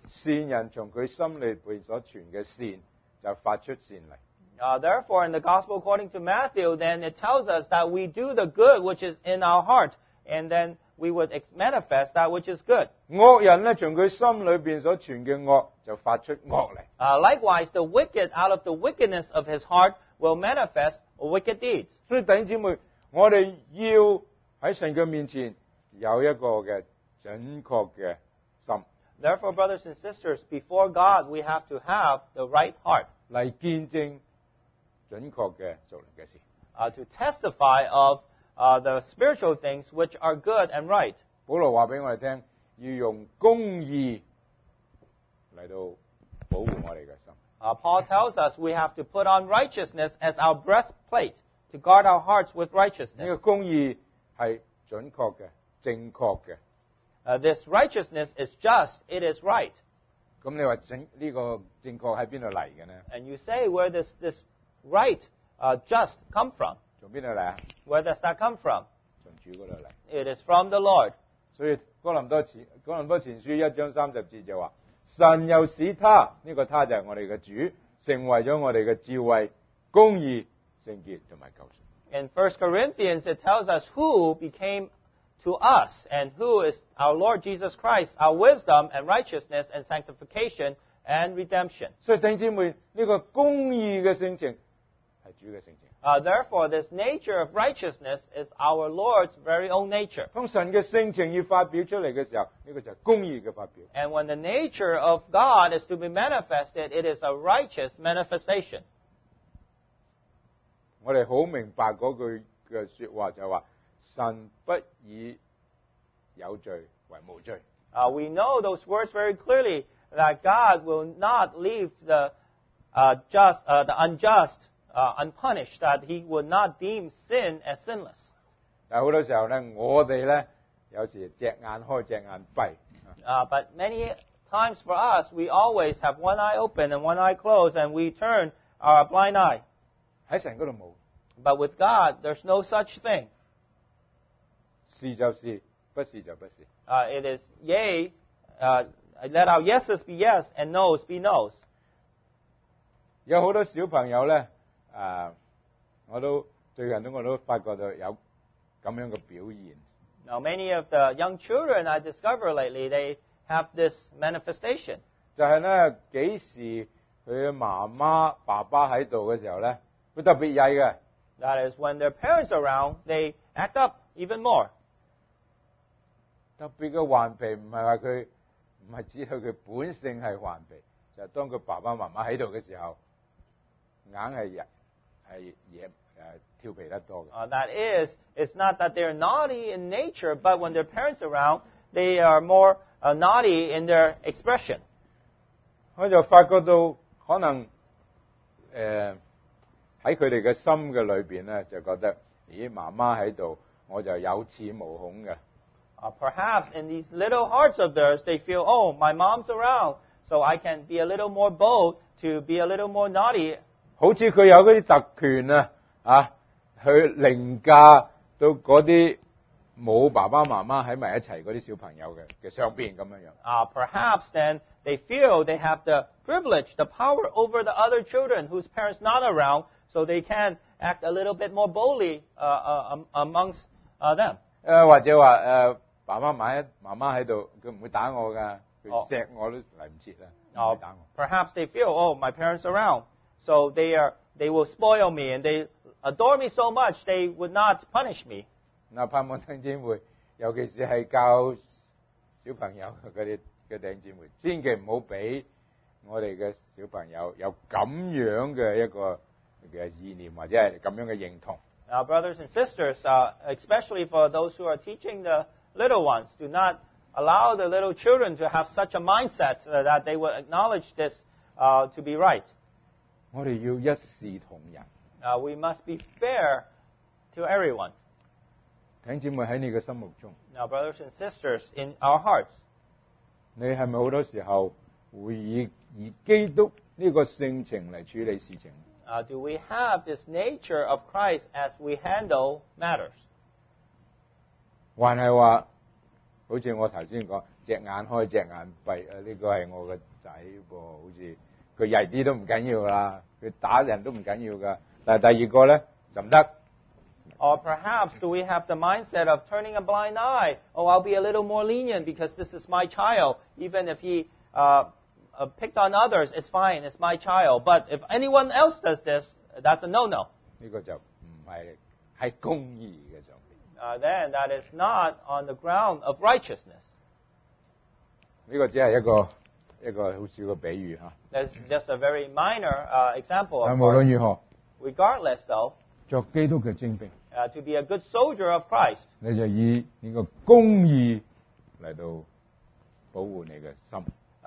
善人從佢心裏邊所存嘅善就發出善嚟。 Therefore, in the Gospel according to Matthew, then it tells us that we do the good which is in our heart, and then we would manifest that which is good. 惡人咧，從佢心裏邊所存嘅惡就發出惡嚟。 Likewise, the wicked, out of the wickedness of his heart, will manifest wicked deeds. 所以弟兄姊妹，我哋要喺神嘅面前有一個嘅準確嘅心， Therefore, brothers and sisters, before God, we have to have the right heart 嚟見證準確嘅屬靈嘅事。 to testify of the spiritual things which are good and right. 保羅話俾我哋聽，要用公義嚟到保護我哋嘅心。 Paul tells us we have to put on righteousness as our breastplate to guard our hearts with 呢 righteousness. 個公義係準確嘅、正確嘅。 This righteousness is just, it is right. 咁你話呢個正確喺邊度嚟嘅呢？ And you say, where does this right, just come from? 從邊度嚟啊？ Where does that come from? 從主嗰度嚟。 It is from the Lord. 所以哥林多前書1章30節就話：神又使他，呢個他就係我哋嘅主，成為咗我哋嘅智慧、公義、聖潔同埋救贖。 In 1 Corinthians, it tells us who became to us and who is our Lord Jesus Christ, our wisdom and righteousness and sanctification and redemption. 所以弟兄姊妹，呢個公義嘅性情係主嘅性情。 Therefore, this nature of righteousness is our Lord's very own nature. 當神嘅性情要發表出嚟嘅時候，呢個就係公義嘅發表。 And when the nature of God is to be manifested, it is a righteous manifestation. 我哋好明白嗰句嘅說話就係話：神不以有罪為無罪。 We know those words very clearly, that God will not leave the unjust unpunished, that He would not deem sin as sinless. 但係好多時候咧，我哋咧有時隻眼開隻眼閉。 But many times for us, we always have one eye open and one eye closed, and we turn our blind eye. 喺神嗰度冇， But with God, there's no such thing. 是就是，不是就不是。 It is yea, let our yeses be yes and noes be noes. 有好多小朋友咧，最近我都發覺到有咁樣嘅表現。 Now, many of the young children I discover lately, they have this manifestation. 就係咧，幾時佢媽媽、爸爸喺度嘅時候咧，佢特別曳嘅。 That is, when their parents are around, they act up even more. 特別嘅頑皮唔係話佢唔係指佢本性係頑皮，就係當佢爸爸媽媽喺度嘅時候，硬係調皮得多嘅。 That is, it's not that they're naughty in nature, but when their parents are around, they are more naughty in their expression. 我就發覺到可能喺佢哋嘅心嘅裏邊咧，就覺得咦媽媽喺度，我就有恃無恐嘅。 Perhaps in these little hearts of theirs, they feel, oh, my mom's around, so I can be a little more bold to be a little more naughty. 好似佢有嗰啲特權去凌駕到嗰啲冇爸爸媽媽喺埋一齊嗰啲小朋友嘅上邊咁樣樣。 Perhaps then they feel they have the privilege, the power over the other children whose parents not around, so they can act a little bit more boldly amongst them. 或者話爸爸媽媽喺度，佢唔會打我㗎，佢錫我都嚟唔切啦，唔會打我。 Perhaps they feel, oh, my parents are around, so they will spoil me and they adore me so much they would not punish me. 嗱，盼望弟兄姊妹，尤其是係教小朋友嗰啲嘅弟兄姊妹，千祈唔好俾我哋嘅小朋友有咁樣嘅一個嘅意念或者係咁樣嘅認同。 Now, brothers and sisters, especially for those who are teaching the little ones, do not allow the little children to have such a mindset that they will acknowledge this to be right. 我哋要一視同仁。 We must be fair to everyone. 弟兄姊妹喺你嘅心目中， Now, brothers and sisters, in our hearts, 你係咪好多時候會以基督呢個性情嚟處理事情？ do we have this nature of Christ as we handle matters? 還係話，好似我頭先講， 隻眼開隻眼閉呢個係我個仔噃，好似佢曳啲都唔緊要啦，佢打人都唔緊要噶。但係第二個咧就唔得。 Or perhaps do we have the mindset of turning a blind eye? Oh, I'll be a little more lenient because this is my child. Even if he picked on others, it's fine, it's my child. But if anyone else does this, that's a no-no. 呢個就唔係喺公義嘅上邊。 Then that is not on the ground of righteousness. 呢個只係一個好少嘅比喻嚇。 That's just a very minor example. 但 Of 無論 course. 如何， Regardless, though, 作基督嘅精兵， to be a good soldier of Christ, 你就以呢個公義嚟到保護你嘅心。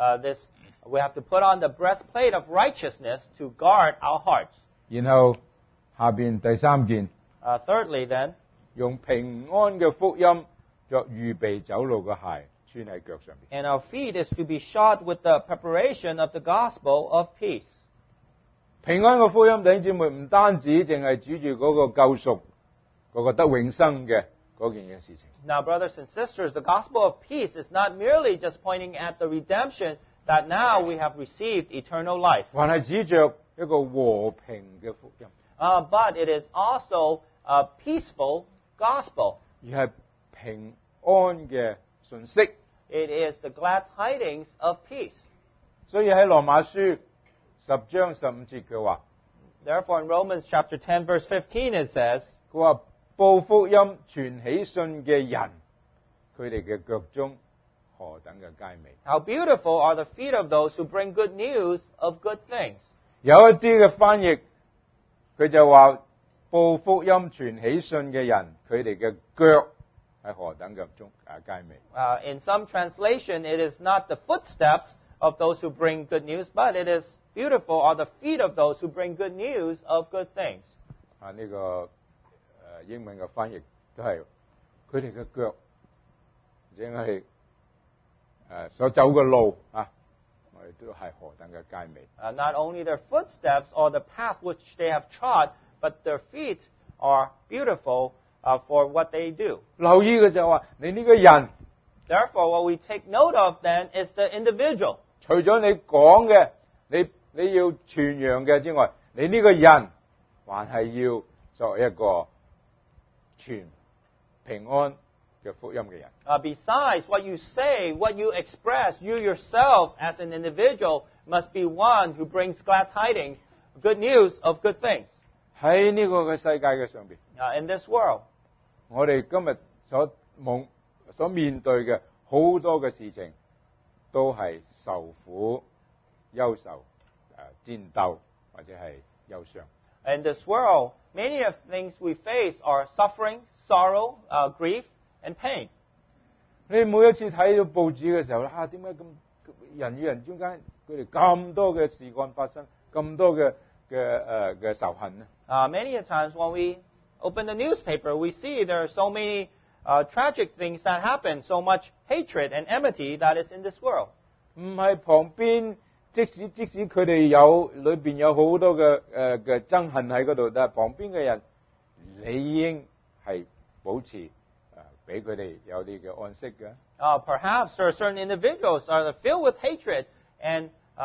we have to put on the breastplate of righteousness to guard our hearts. 然後下邊第三件， Thirdly, then, 用平安嘅福音作預備走路嘅鞋穿喺腳上邊。 and our feet is to be shod with the preparation of the gospel of peace. 平安嘅福音，弟兄姊妹唔單止淨係指住嗰個救贖、嗰個得永生嘅嗰件嘅事情。 Now, brothers and sisters, the gospel of peace is not merely just pointing at the redemption that now we have received eternal life, 還係指着一個和平嘅福音， but it is also a peaceful gospel. 而係平安嘅信息。 It is the glad tidings of peace. 所以喺羅馬書10章15節佢話， Therefore, in Romans chapter 10, verse 15, it says, 佢話報福音傳喜信嘅人，佢哋嘅腳中何等嘅佳美。 How beautiful are the feet of those who bring good news of good things. 有一啲嘅翻譯，佢就話報福音傳喜信嘅人，佢哋嘅腳係何等嘅佳美。 In some translation, it is not the footsteps of those who bring good news, but it is beautiful are the feet of those who bring good news of good things. 呢個英文嘅翻譯都係佢哋嘅腳，或者我哋所走嘅路啊，我哋都係何等嘅佳美。 Not only their footsteps or the path which they have trod, but their feet are beautiful for what they do. 留意嘅就係話，你呢個人 Therefore, what we take note of then is the individual. 除咗你講嘅，你要傳揚嘅之外，你呢個人還係要作為一個傳平安嘅福音嘅人。 Besides what you say, what you express, you yourself as an individual must be one who brings glad tidings, good news of good things. 喺呢個嘅世界嘅上邊， In this world, 我哋今日所面對嘅好多嘅事情，都係受苦、憂愁、戰鬥或者係憂傷。 in this world, many of the things we face are suffering, sorrow, grief, and pain. 你每一次睇到報紙嘅時候，點解咁人與人中間佢哋咁多嘅事幹發生，咁多嘅仇恨呢？ Many a times when we open the newspaper, we see there are so many tragic things that happen, so much hatred and enmity that is in this world. 唔係旁邊，即使佢哋裏邊有好多嘅憎恨喺嗰度，但係旁邊嘅人理應係保持俾佢哋有啲嘅安息嘅。 Perhaps there are certain individuals that are filled with hatred, and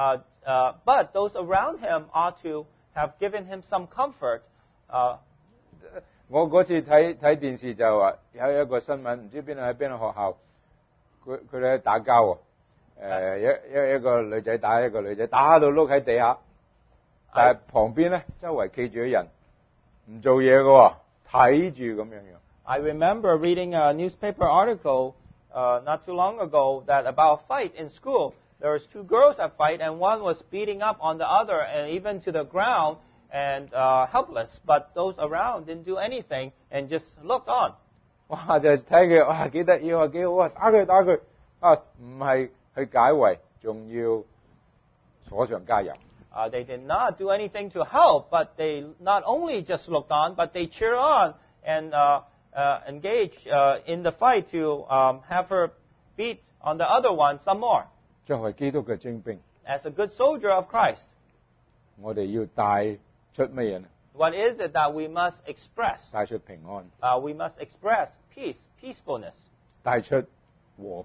but those around him ought to have given him some comfort. 我嗰次睇電視就話有一個新聞，唔知邊度喺邊個學校，佢哋喺打交喎。一個女仔打一個女仔，打到碌喺地下，但係旁邊咧周圍企住啲人唔做嘢嘅喎，睇住咁樣樣。 I remember reading a newspaper article not too long ago that about a fight in school. There was two girls that fight, and one was beating up on the other, and even to the ground, and helpless. But those around didn't do anything and just looked on. 哇！就睇佢，哇幾得意啊，幾好啊，打佢唔係去解圍，仲要火上加油。 They did not do anything to help, but they not only just looked on, but they cheered on and engaged in the fight to have her beat on the other one some more. 作為基督嘅精兵， As a good soldier of Christ, 我哋要帶出乜嘢呢？ what is it that we must express? 帶出平安， We must express peace, peacefulness, 帶出和平。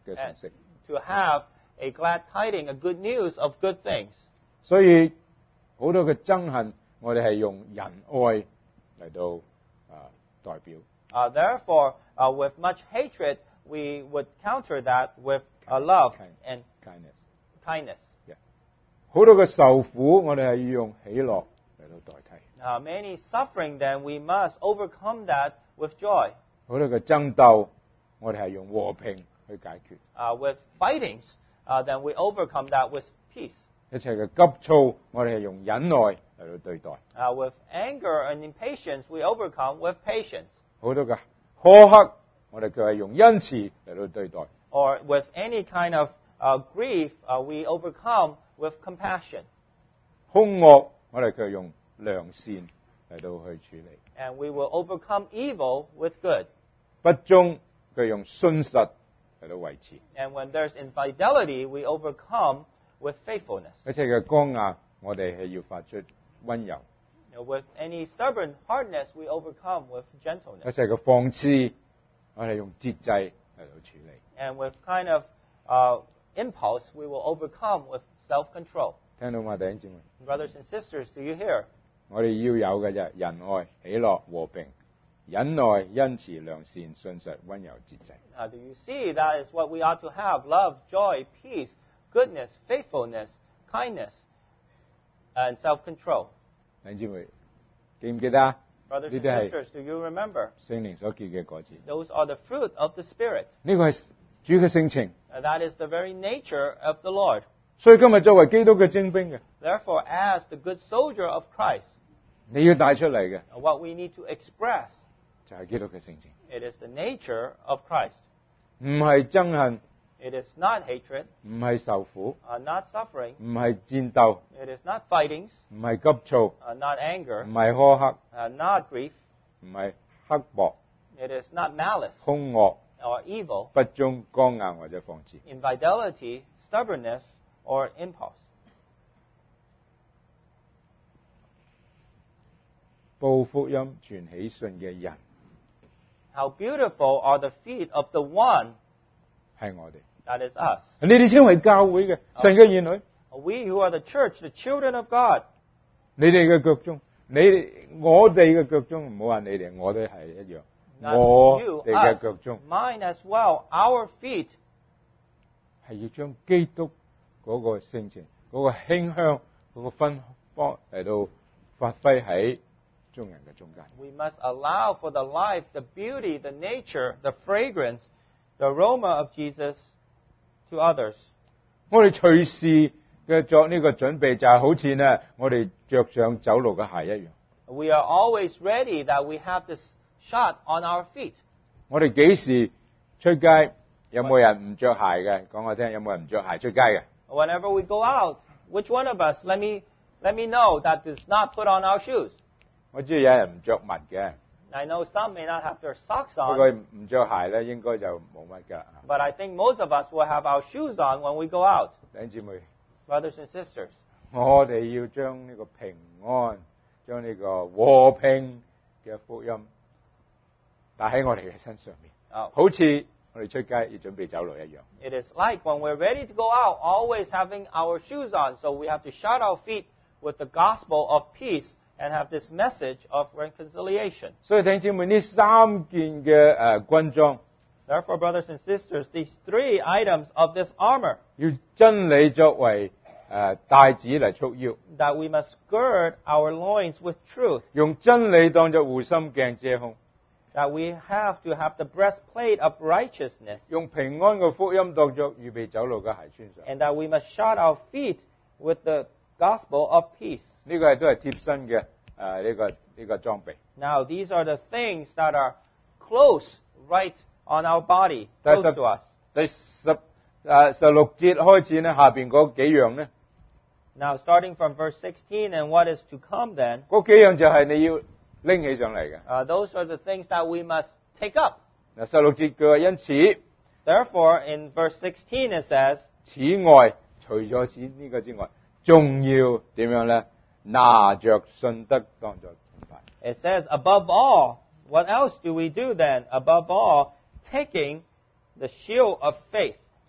嘅信息。 to have a glad tiding, a good news of good things. 所以好多嘅憎恨，我哋係用仁愛嚟到代表。 Therefore, with much hatred, we would counter that with love and kindness. 好多嘅受苦，我哋係要用喜樂嚟到代替。 Many suffering, then we must overcome that with joy. 好多嘅爭鬥，我哋係用和平去解決。 With fightings, then we overcome that with peace. 一切嘅急躁，我哋係用忍耐嚟到對待。 With anger and impatience, we overcome with patience. 好多嘅苛刻，我哋卻係用恩慈嚟到對待。 Or with any kind of grief, we overcome with compassion. 兇惡，我哋卻係用良善嚟到去處理。 And we will overcome evil with good. 不忠，佢用信實嚟到維持。 And when there's infidelity, we overcome with faithfulness. 一切嘅剛硬，我哋係要發出溫柔。 With any stubborn hardness, we overcome with 一 gentleness. 切嘅放肆，我哋用節制嚟到處理。 And with kind of impulse, we will overcome with self-control. 聽到嘛，弟兄姊妹？ Brothers and sisters, do you hear? 我哋要有嘅啫，仁愛、喜樂、和平、忍耐、恩慈、良善、信實、溫柔、節制。 Do you see that is what we ought to have? Love, joy, peace, goodness, faithfulness, kindness, and self-control. 弟兄姊妹，記唔記得啊？ Brothers and 呢啲係 sisters, do you remember? 聖靈所結嘅果子。 Those are the fruit of the Spirit. 呢個係主嘅性情。 That is the very nature of the Lord. 所以今日作為基督嘅精兵嘅， Therefore, as the good soldier of Christ, 你要帶出嚟嘅 what we need to express, 就係基督嘅性情， it is the nature of Christ. 唔係憎恨， It is not hatred, 唔係受苦， not suffering. 唔係戰鬥， It is not fightings, 唔係急躁， not anger, 唔係苛刻， not grief. 唔係刻薄、 It is not malice 兇惡、 or evil, 不忠、剛硬或者放肆。 infidelity, stubbornness, or impulse. 報福音、傳喜訊嘅人 How beautiful are the feet of the one, 係我哋， that is us. 你哋稱為教會嘅神嘅兒女， We who are the church, the children of God. 你哋嘅腳中，我哋嘅腳中，唔好話你哋，我哋係一樣， Not 我 you, 哋嘅 us, 腳中 mine as well. Our feet 係要將基督嗰個性情、嗰、個馨香、嗰、個芬芳嚟到發揮喺眾人嘅中間。 we must allow for the life, the beauty, the nature, the fragrance, the aroma of Jesus to others. 我哋隨時嘅作呢個準備，就係好似呢，我哋着上走路嘅鞋一樣。 We are always ready that we have this shot on our feet. 我哋幾時出街？有冇人唔着鞋嘅？講我聽，有冇人唔着鞋出街嘅？ Whenever we go out, which one of us, let me know that does not put on our shoes. 我知道有人唔着襪嘅， I know some may not have their socks 不過 on, 唔着鞋咧，應該就冇乜㗎。 but I think most of us will have our shoes on when we go out. 弟兄姊妹， Brothers and sisters, 我哋要將呢個平安、將呢個和平嘅福音帶喺我哋嘅身上面，好似我哋出街要準備走路一樣。 it is like when we're ready to go out, always having our shoes on, so we have to shod our feet with the gospel of peace and have this message of reconciliation. 所以弟兄姊妹，呢三件嘅軍裝， Therefore, brothers and sisters, these three items of this armor, 要真理作為帶子嚟束腰， that we must gird our loins with truth, 用真理當作護心鏡遮胸， that we have to have the breastplate of righteousness, 用平安嘅福音當作預備走路嘅鞋穿上。 and that we must shod our feet with the gospel of peace. 呢個都係貼身嘅呢個裝備。 Now, these are the things that are close right on our body, 第 close to us. 16節開始呢，下邊嗰幾樣呢， Now, starting from verse 16 and what is to come then, 嗰幾樣就係你要拎起上嚟嘅。 those are the things that we must take up. 嗱，16節佢話因此， Therefore, in verse 16 it says, 此外，除咗呢個之外，仲要點樣呢？拿着信德當作盾牌。 it says, above all, what else do we do then? Above all, taking the shield of faith.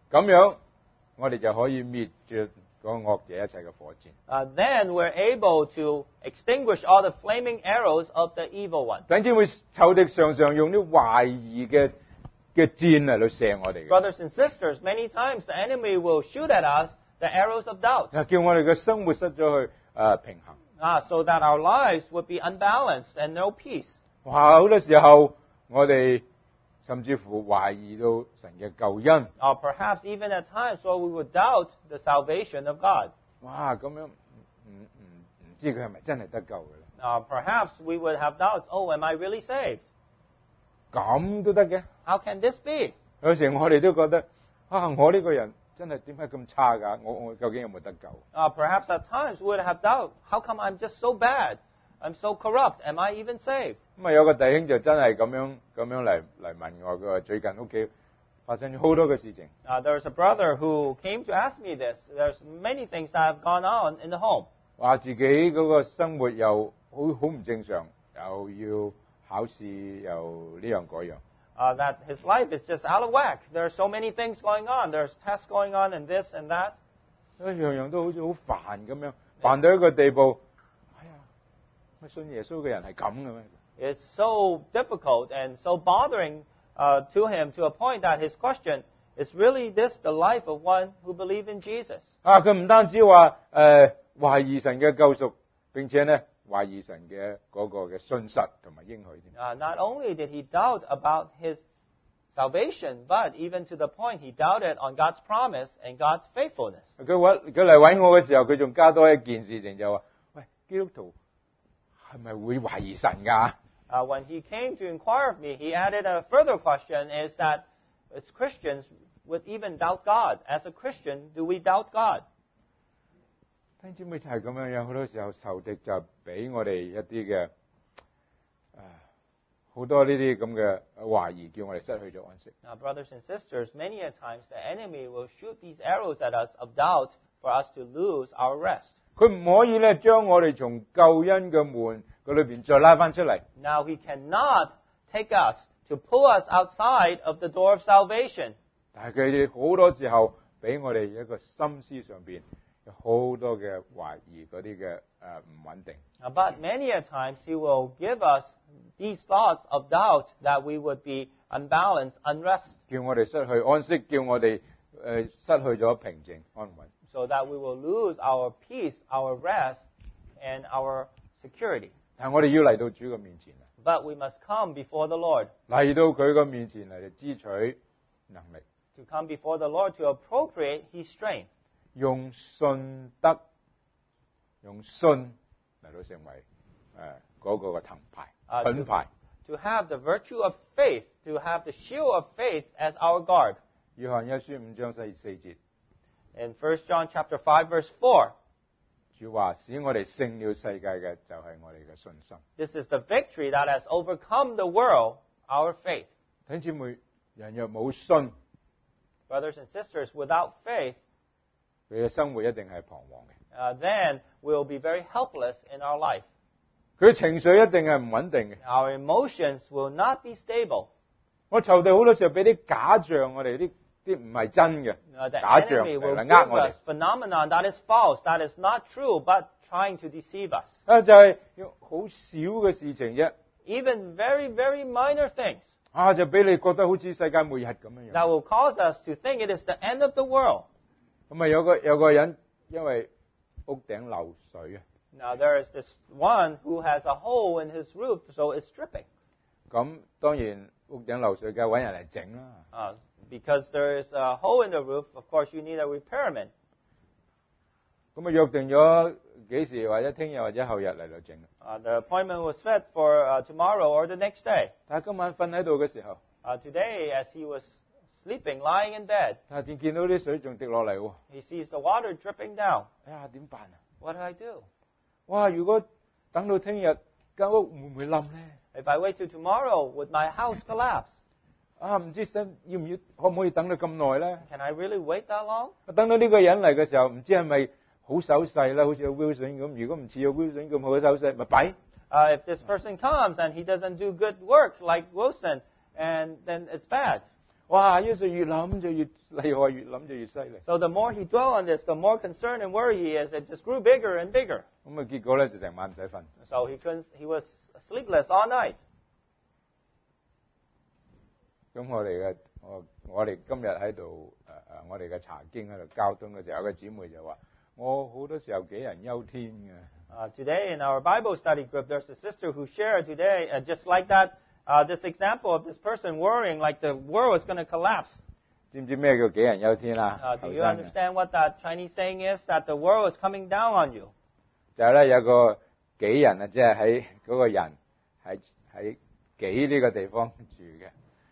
咁樣我哋就可以滅絕嗰個惡者一切嘅火箭。 Then we're able to extinguish all the flaming arrows of the evil one. 等陣會仇敵常常用啲懷疑嘅箭嚟到射我哋嘅， Brothers and sisters, many times the enemy will shoot at us the arrows of doubt, 叫我哋嘅生活失咗去平衡。 so that our lives would be unbalanced and no peace. 哇！好多時候我哋甚至乎懷疑到神嘅救恩。 Or perhaps even at times where we would doubt the salvation of God. 哇！咁樣唔知佢係咪真係得救嘅咧？ Perhaps we would have doubts, oh, am I really saved? 咁都得嘅。 How can this be? 有時我哋都覺得我呢個人真係點解咁差㗎？我究竟有冇得救？ Perhaps at times we would have doubt, how come I'm just so bad? I'm so corrupt. Am I even saved? 咁有個弟兄就真係咁樣嚟問我，佢話最近屋企發生咗好多嘅事情。 There's a brother who came to ask me this. There's many things that have gone on in the home. 話自己嗰個生活又好唔正常，又要考試，又呢樣嗰樣。 That his life is just out of whack. There are so many things going on. There's tests going on and this and that. 樣樣都好似好煩咁樣，煩到一個地步。哎呀，咪信耶穌嘅人係咁嘅咩？ It's so difficult and so bothering to him to a point that his question is really this the life of one who believes in Jesus? 佢唔單止話懷疑神嘅救贖，並且咧懷疑神嘅嗰個嘅信實同埋應許添。 Not only did he doubt about his salvation, but even to the point he doubted on God's promise and God's faithfulness. 佢嚟揾我嘅時候，佢仲加多一件事情就話：喂，基督徒係咪會懷疑神㗎？ When he came to inquire of me, he added a further question: is that as Christians would even doubt God? As a Christian, do we doubt God? 弟兄姊妹就係咁樣樣，好多時候仇敵就俾我哋一啲嘅好多呢啲咁嘅懷疑，叫我哋失去咗安息。 Now, brothers and sisters, many a times the enemy will shoot these arrows at us of doubt for us to lose our rest. 佢唔可以咧將我哋從救恩嘅門嗰裏邊再拉翻出嚟。 Now, he cannot take us to pull us outside of the door of salvation. 但係佢哋好多時候俾我哋一個心思上邊有好多嘅懷疑，嗰啲嘅唔穩定。 But many a times he will give us these thoughts of doubt that we would be unbalanced, unrest, 叫我哋失去安息，叫我哋失去咗平靜安穩。 so that we will lose our peace, our rest, and our security. 但係我哋要嚟到主嘅面前啊， But we must come before the Lord. 嚟到佢嘅面前嚟支取能力， To come before the Lord to appropriate His strength. 用信德，用信嚟到成為嗰個嘅藤牌、盾牌。 To have the virtue of faith, to have the shield of faith as our guard. 約翰一書5章4節， In 1 John chapter 5 verse 4, 主話使我哋勝了世界嘅就係我哋嘅信心。 this is the victory that has overcome the world, our faith. 弟兄姊妹，人若冇信， Brothers and sisters, without faith, 佢嘅生活一定係彷徨嘅， then we'll be very helpless in our life. 佢嘅情緒一定係唔穩定嘅。 Our emotions will not be stable. 我仇敵好多時候俾啲假象我哋，啲唔係真嘅 The 假象 enemy 嚟 will 呃 give 我哋 us。phenomenon that is false, that is not true, but trying to deceive us. 就係用好少嘅事情啫， Even very, very minor things 就俾你覺得好似世界末日咁樣樣。 that will cause us to think it is the end of the world. 咁啊有個人因為屋頂漏水啊， Now there is this one who has a hole in his roof, so it's dripping. 咁當然屋頂漏水梗係揾人嚟整啦。 Because there is a hole in the roof, of course you need a repairman. 咁啊約定咗幾時或者聽日或者後日嚟到整。 The appointment was set for tomorrow or the next day. 但係今晚瞓喺度嘅時候， Today, as he was sleeping, lying in bed, 但係見到啲水仲滴落嚟喎， he sees the water dripping down. 哎呀點辦啊？ What do I do? 哇！如果等到聽日間屋會唔會冧咧？ If I wait till tomorrow, would my house collapse? 唔知可唔可以等到咁耐咧？ Can I really wait that long? 等到呢個人嚟嘅時候，唔知係咪好手勢啦，好似 Wilson 咁。如果唔似 Wilson 咁好嘅手勢，咪弊。 If this person comes and he doesn't do good work like Wilson, and then it's bad. 哇！於是越諗就越厲害，越諗就越犀利。 So the more he dwelled on this, the more concerned and worried he is. It just grew bigger and bigger. 咁啊，結果咧就成晚唔使瞓。 So he was sleepless all night. 咁我哋今日喺度我哋嘅查經喺度交通嘅時候，有個姊妹就話：我好多時候杞人憂天嘅。 Today in our Bible study group, there's a sister who shared today, just like that, this example of this person worrying like the world is going to collapse. 知唔知咩叫杞人憂天啊？ Do you understand what that Chinese saying is? That the world is coming down on you. 就係咧有個杞人啊，即係喺嗰個人喺杞呢個地方住嘅。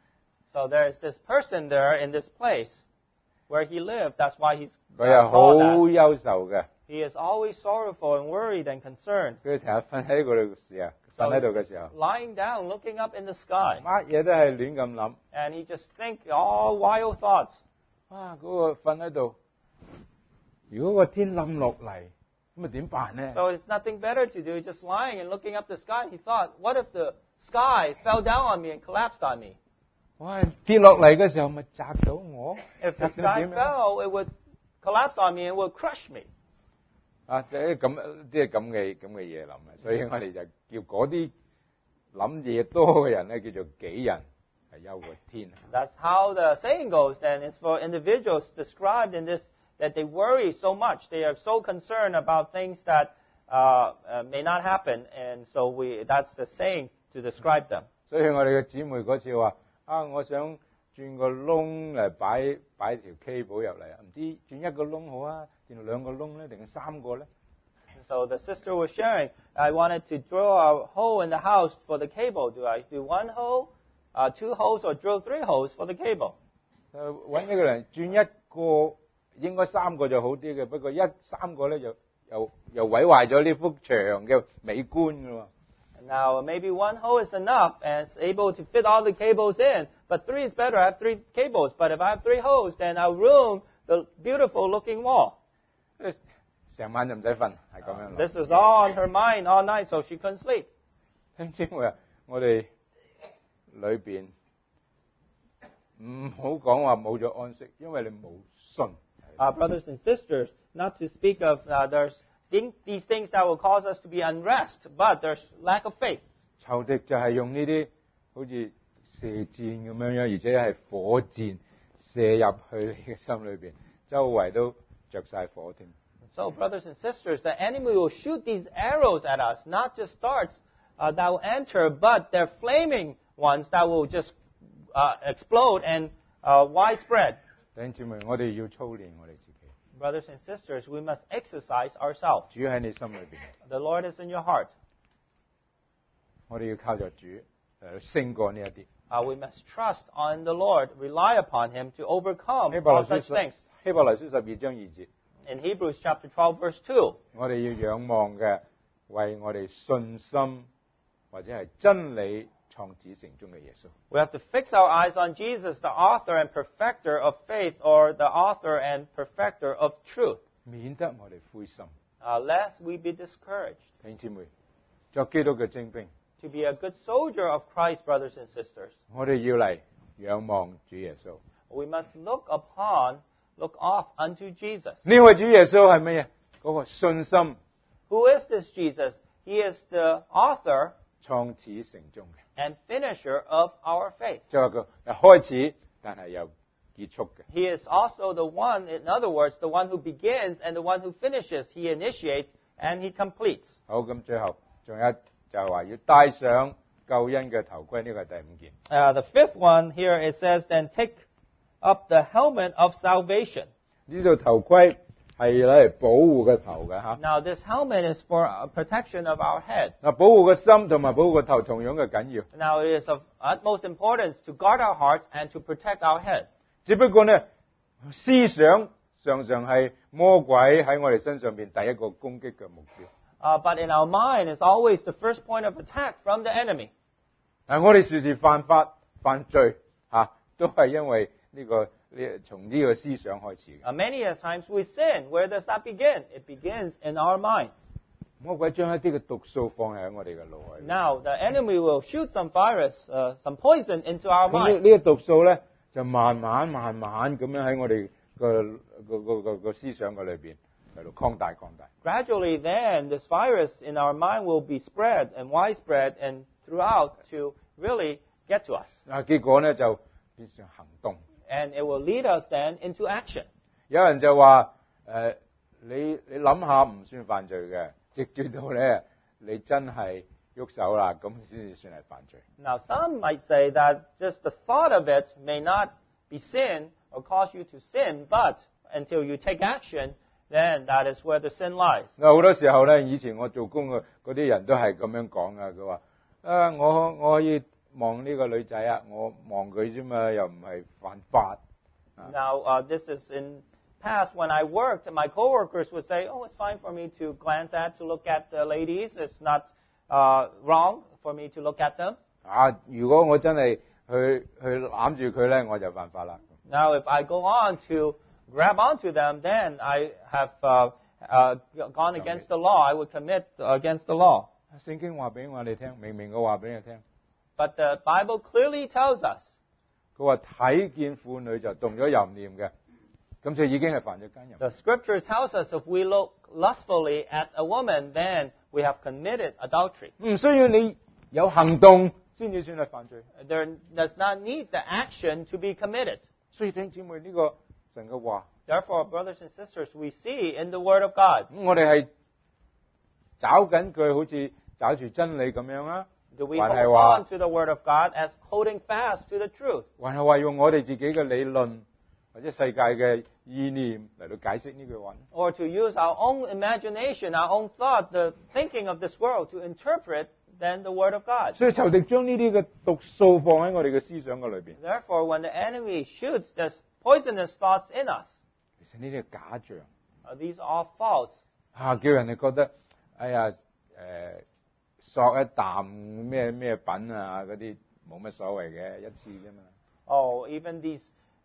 So there's this person there in this place where he lived. That's why he's 佢係好 called that. 憂愁嘅。 He is always sorrowful and worried and concerned. 佢成日瞓喺嗰度時候， So 瞓喺度 he's 嘅時候， lying down, looking up in the sky, 乜嘢都係亂咁諗。 and he just think all wild thoughts. 嗰個瞓喺度，如果個天冧落嚟，咁啊點辦呢？ So it's nothing better to do, just lying and looking up the sky. He thought, what if the sky fell down on me and collapsed on me? 哇！跌落嚟嘅時候咪砸到我， If the 砸到 sky 點樣？ fell, it would collapse on me and would crush me. 即係咁嘅嘢諗啊！所以我哋就叫嗰啲諗嘢多嘅人咧，叫做杞人，係憂個天。 That's how the saying goes then. It's for individuals described in this, that they worry so much. They are so concerned about things that may not happen. And so that's the saying to describe them. 所以我哋嘅姊妹嗰次話：我想轉個窿嚟擺條 cable 入嚟啊！唔知轉一個窿好啊，轉兩個窿咧，定係三個咧？ So the sister was sharing, I wanted to drill a hole in the house for the cable. Do I do one hole, 2 holes, or drill 3 holes for the cable? 揾一個人轉一個，應該3個就好啲嘅。不過3個咧又毀壞咗呢幅牆嘅美觀㗎喎。 Now, maybe 1 hole is enough and it's able to fit all the cables in, but 3 is better. I have 3 cables, but if I have 3 holes, then I'll ruin the beautiful looking wall. 成晚就唔使瞓，係咁樣諗。 This was all on her mind all night, so she couldn't sleep. 聽姊妹啊，我哋裏邊唔好講話冇咗安息，因為你冇信。 Brothers and sisters, not to speak of these things that will cause us to be unrest, but there's lack of faith. 仇敵就係用呢啲好似射箭咁樣，而且係火箭射入去你嘅心裏邊，周圍都着晒火添。 So, brothers and sisters, the enemy will shoot these arrows at us, not just darts that will enter, but they're flaming ones that will just explode and widespread. 弟兄姊妹，我哋要操練我哋自己。 Brothers and sisters, we must exercise ourselves. 主喺你心裏邊， The Lord is in your heart. 我哋要靠着主勝過呢一啲。 We must trust on the Lord, rely upon Him to overcome 希伯 all 來 such things. 書12章2節， In Hebrews chapter 12, verse 2, 我哋要仰望嘅，為我哋信心或者係真理創始成終嘅耶穌。 we have to fix our eyes on Jesus, the author and perfecter of faith, or the author and perfecter of truth, 免得我哋灰心。 lest we be discouraged. 弟兄姊妹，作基督嘅精兵， To be a good soldier of Christ, brothers and sisters, 我哋要嚟仰望主耶穌。 we must look off unto Jesus. 呢位主耶穌係乜嘢？嗰個信心 Who is this Jesus? He is the author 創始成終嘅， and finisher of our faith. 即係佢係開始，但係又結束嘅。 He is also the one, in other words, the one who begins and the one who finishes. He initiates and he completes. 好，咁最後仲有就係話要戴上救恩嘅頭盔，呢個係第5件。 The 5th one here, it says, then take up the helmet of salvation. 呢度頭盔係攞嚟保護個頭嘅嚇。 Now, this helmet is for protection of our head. 嗱，保護個心同埋保護個頭同樣嘅緊要。 Now, it is of utmost importance to guard our hearts and to protect our head. 只不過呢，思想常常係魔鬼喺我哋身上邊第一個攻擊嘅目標。 But in our mind is always the first point of attack from the enemy. 我哋時時犯罪嚇，都係因為從呢個思想開始嘅。 Many a times we sin. Where does that begin? It begins in our mind. 魔鬼將一啲嘅毒素放喺我哋嘅腦海。 Now, the enemy will shoot some virus, some poison into our 咁 mind. 呢個毒素咧， 就慢慢咁樣喺我哋個思想嘅裏邊嚟到擴大。 Gradually, then, this virus in our mind will be spread and widespread and throughout to really get to us. 結果咧就變成行動。 And it will lead us then into action. 有人就話你諗下唔算犯罪嘅，直至到咧你真係喐手啦，咁先至算係犯罪。 Now, some might say that just the thought of it may not be sin or cause you to sin, but until you take action, then that is where the sin lies. 好多時候咧，以前我做工嘅嗰啲人都係咁樣講噶，佢話我可以望呢個女仔啊，我望佢啫嘛，又唔係犯法。 Now, this is in past when I worked, my coworkers would say, "Oh, it's fine for me to glance at, to look at the ladies. It's not wrong for me to look at them." 如果我真係去攬住佢咧，我就犯法啦。 Now, if I go on to grab onto them, then I have gone against the law. I would commit against the law. 聖經話俾我哋聽，明明嘅話俾你聽。 But the Bible clearly tells us. 佢話睇見婦女就動咗淫念嘅，咁就已經係犯咗奸淫。 The Scripture tells us if we look lustfully at a woman, then we have committed adultery. 唔需要你有行動先至算係犯罪。 There does not need the action to be committed. 所以弟兄姊妹呢個神嘅話， Therefore, brothers and sisters, we see in the Word of God. 我哋係找緊佢，好似找住真理咁樣啊。 Do we hold on to the Word of God as holding fast to the truth? 還係話用我哋自己嘅理論或者世界嘅意念嚟到解釋呢句話 Or to use our own imagination, our own thought, the thinking of this world to interpret then the Word of God? 所以仇敵將呢啲嘅毒素放喺我哋嘅思想嘅裏邊。 Therefore, when the enemy shoots this poisonous thoughts in us, 其實呢啲係假象。 these are false. 叫人哋覺得，哎呀，索一啖咩品啊，嗰啲冇乜所謂嘅，一次啫嘛。 Oh, even these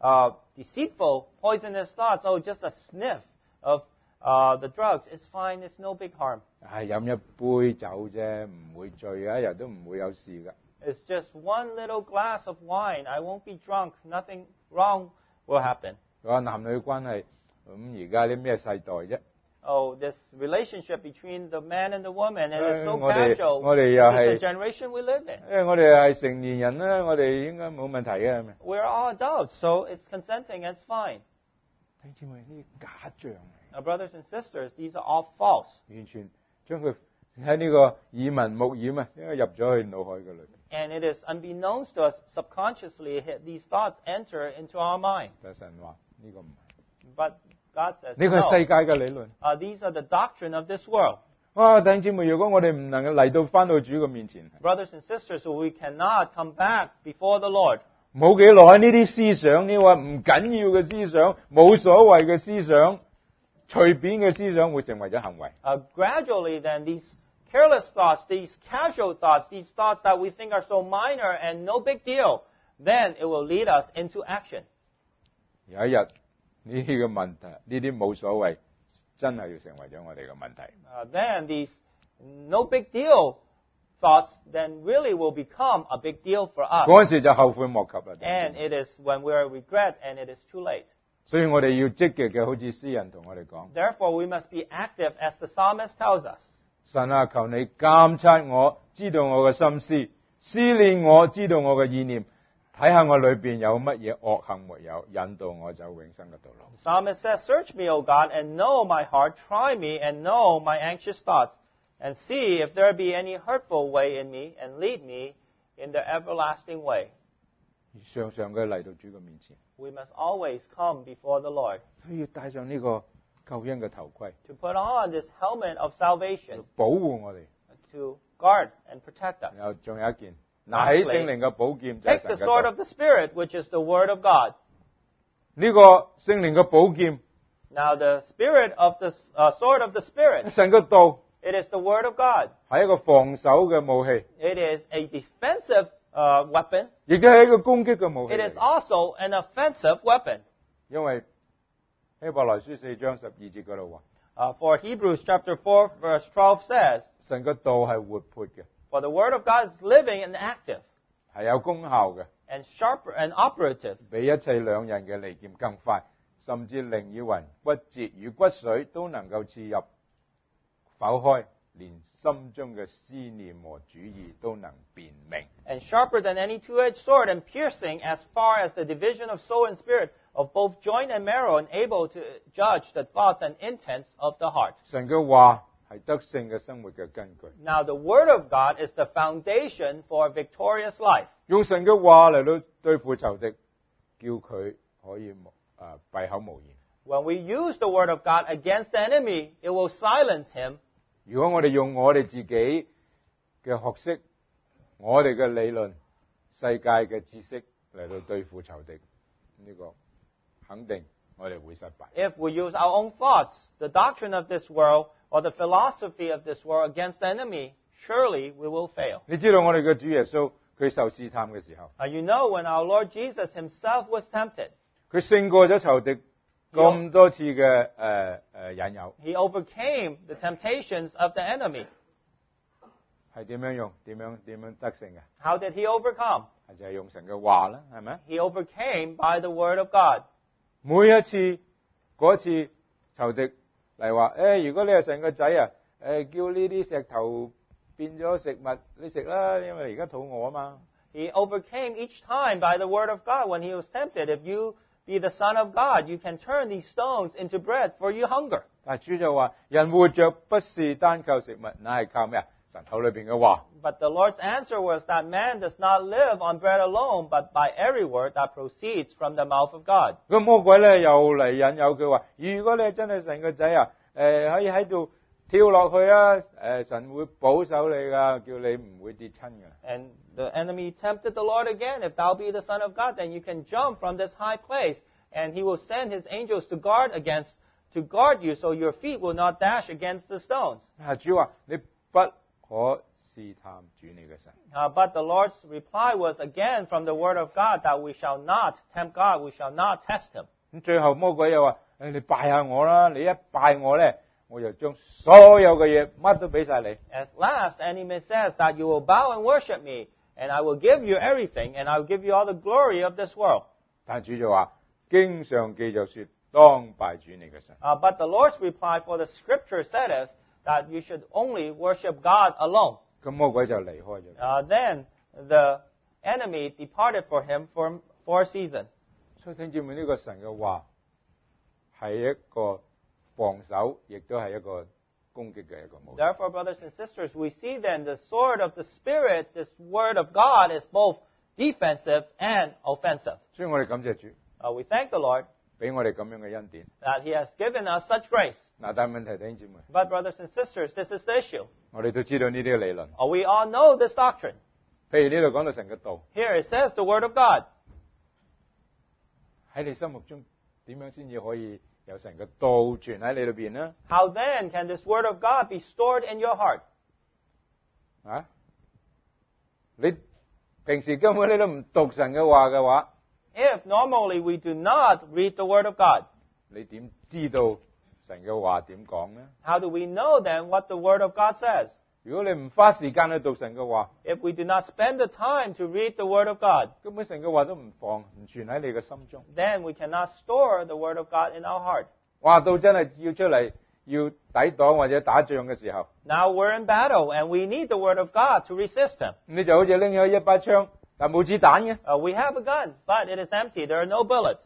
deceitful, poisonous thoughts, oh, just a sniff of the drugs, it's fine, it's no big harm. 係飲一杯酒啫，唔會醉啊，一日都唔會有事㗎。 It's just one little glass of wine. I won't be drunk. Nothing wrong will happen. 佢話男女關係，咁而家啲咩世代啫？ Oh, this relationship between the man and the woman, and it's so 我哋 casual. 我哋又 This 係 is the generation we live in. 因為我哋係成年人啦，我哋應該冇問題嘅，係咪？ We're all adults, so it's consenting, it's fine. 弟兄姊妹，呢啲假象嚟， Now, brothers and sisters, these are all false. 完全將佢喺呢個耳聞目染啊，因為入咗去腦海嘅裏邊。 And it is unbeknownst to us, subconsciously, these thoughts enter into our mind. 但神話呢個唔係， But God says, 呢個係 no. 世界嘅理論。 These are the doctrine of this world. 哇！弟兄姊妹，如果我哋唔能夠嚟到翻到主嘅面前， Brothers and sisters, we cannot come back before the Lord. 冇幾耐呢啲思想，呢個唔緊要嘅思想，冇所謂嘅思想，隨便嘅思想會成為咗行為。 Gradually, then, these careless thoughts, these casual thoughts, these thoughts that we think are so minor and no big deal, then it will lead us into action. 有一日呢啲嘅問題，呢啲冇所謂，真係要成為咗我哋嘅問題。 Then these no big deal thoughts then really will become a big deal for us. 嗰陣時就後悔莫及啦。 And it is when we are regret and it is too late. 所以我哋要積極嘅，好似詩人同我哋講： Therefore, we must be active as the psalmist tells us. 神啊，求你監察我，知道我嘅心思，試煉我，知道我嘅意念，睇下我裏邊有乜嘢惡行沒有，引導我走永生嘅道路。 The psalmist says, "Search me, O God, and know my heart. Try me and know my anxious thoughts, and see if there be any hurtful way in me, and lead me in the everlasting way." 常常嘅嚟到主嘅面前， We must always come before the Lord 所以要戴上呢個救恩嘅頭盔， to put on this helmet of salvation 保護我哋。 to guard and protect us. 然後仲有一件，拿起聖靈嘅寶劍就係 Take 神 the 嘅 sword 道。 of the Spirit, which is the Word of God. 呢個聖靈嘅寶劍， Now, the spirit of the sword of the Spirit, 神嘅道 it is the Word of God. 係一個防守嘅武器， It is a defensive weapon. 亦都係一個攻擊嘅武器 It 嚟 is also an offensive weapon. 因為希伯來書4章12節嗰度話， For Hebrews chapter 4, verse 12 says, 神嘅道係活潑嘅， "For the Word of God is living and active, 係有功效嘅， and sharper and operative, 比一切兩刃嘅利劍更快，甚至靈與魂、骨節與骨髓都能夠刺入、剖開，連心中嘅思念和主意都能辨明。 and sharper than any two-edged sword, and piercing as far as the division of soul and spirit, of both joint and marrow, and able to judge the thoughts and intents of the heart. 神嘅話係得勝嘅生活嘅根據， Now, the Word of God is the foundation for a victorious life. 用神嘅話嚟到對付仇敵，叫佢可以閉口無言。 When we use the Word of God against the enemy, it will silence him. 如果我哋用我哋自己嘅學識、我哋嘅理論、世界嘅知識嚟到對付仇敵，呢個肯定我哋會失敗。 If we use our own thoughts, the doctrine of this world, or the philosophy of this world against the enemy, surely we will fail. 你知道我哋嘅主耶穌佢受試探嘅時候， Now, you know when our Lord Jesus himself was tempted, 佢勝過咗仇敵咁多次嘅引誘， he overcame the temptations of the enemy. 係點樣用？點樣得勝嘅？ How did he overcome? 就係用神嘅話啦，係咪？ He overcame by the Word of God. 每一次嗰次仇敵嚟話，如果你係神個仔啊，叫呢啲石頭變咗食物，你食啦，因為而家肚餓啊嘛。 He overcame each time by the Word of God when he was tempted. If you be the Son of God, you can turn these stones into bread, for you hunger. 但係主就話：人活着不是單靠食物，乃係靠咩啊？神口裏邊嘅話。 But the Lord's answer was that man does not live on bread alone, but by every word that proceeds from the mouth of God. 個魔鬼咧又嚟引誘佢話：如果你真係神個仔啊，可以喺度跳落去啊，神會保守你噶，叫你唔會跌親噶。 And the enemy tempted the Lord again. If thou be the Son of God, then you can jump from this high place, and he will send his angels to guard you, so your feet will not dash against the stones. 主話：你不可試探主你嘅神。 But the Lord's reply was again from the Word of God that we shall not tempt God, we shall not test him. 咁最後魔鬼又話：你拜下我啦！你一拜我咧，我就將所有嘅嘢乜都俾晒你。 At last, the enemy says that you will bow and worship me, and I will give you everything, and I will give you all the glory of this world. 但主就話：經上記就說，當拜主你嘅神。 But the Lord's reply, for the Scripture saith that you should only worship God alone. 咁魔鬼就離開咗。 Then the enemy departed for him for a season. 所以聽住呢個神嘅話係一個防守，亦都係一個攻擊嘅一個武器。 Therefore, brothers and sisters, we see then the sword of the Spirit, this Word of God, is both defensive and offensive. 所以我哋感謝主， We thank the Lord 俾我哋咁樣嘅恩典。 that He has given us such grace. 嗱，但係問題弟兄姊妹， But, brothers and sisters, this is the issue. 我哋都知道呢啲嘅理論。 We all know this doctrine. 譬如呢度講到神嘅道， Here it says the Word of God. 喺你心目中點樣先至可以有神嘅道存喺你裏邊呢？ How then can this Word of God be stored in your heart? 啊？你平時根本你都唔讀神嘅話嘅話， If normally we do not read the Word of God, 你點知道神嘅話點講呢？ how do we know then what the Word of God says? 如果你唔花時間去讀神嘅話， If we do not spend the time to read the Word of God, 根本神嘅話都唔存喺你嘅心中。 then we cannot store the Word of God in our heart. 話到真係要出嚟要抵擋或者打仗嘅時候， Now we're in battle and we need the Word of God to resist Him. 你就好似拎起一把槍，但冇子彈嘅， We have a gun, but it is empty. There are no bullets.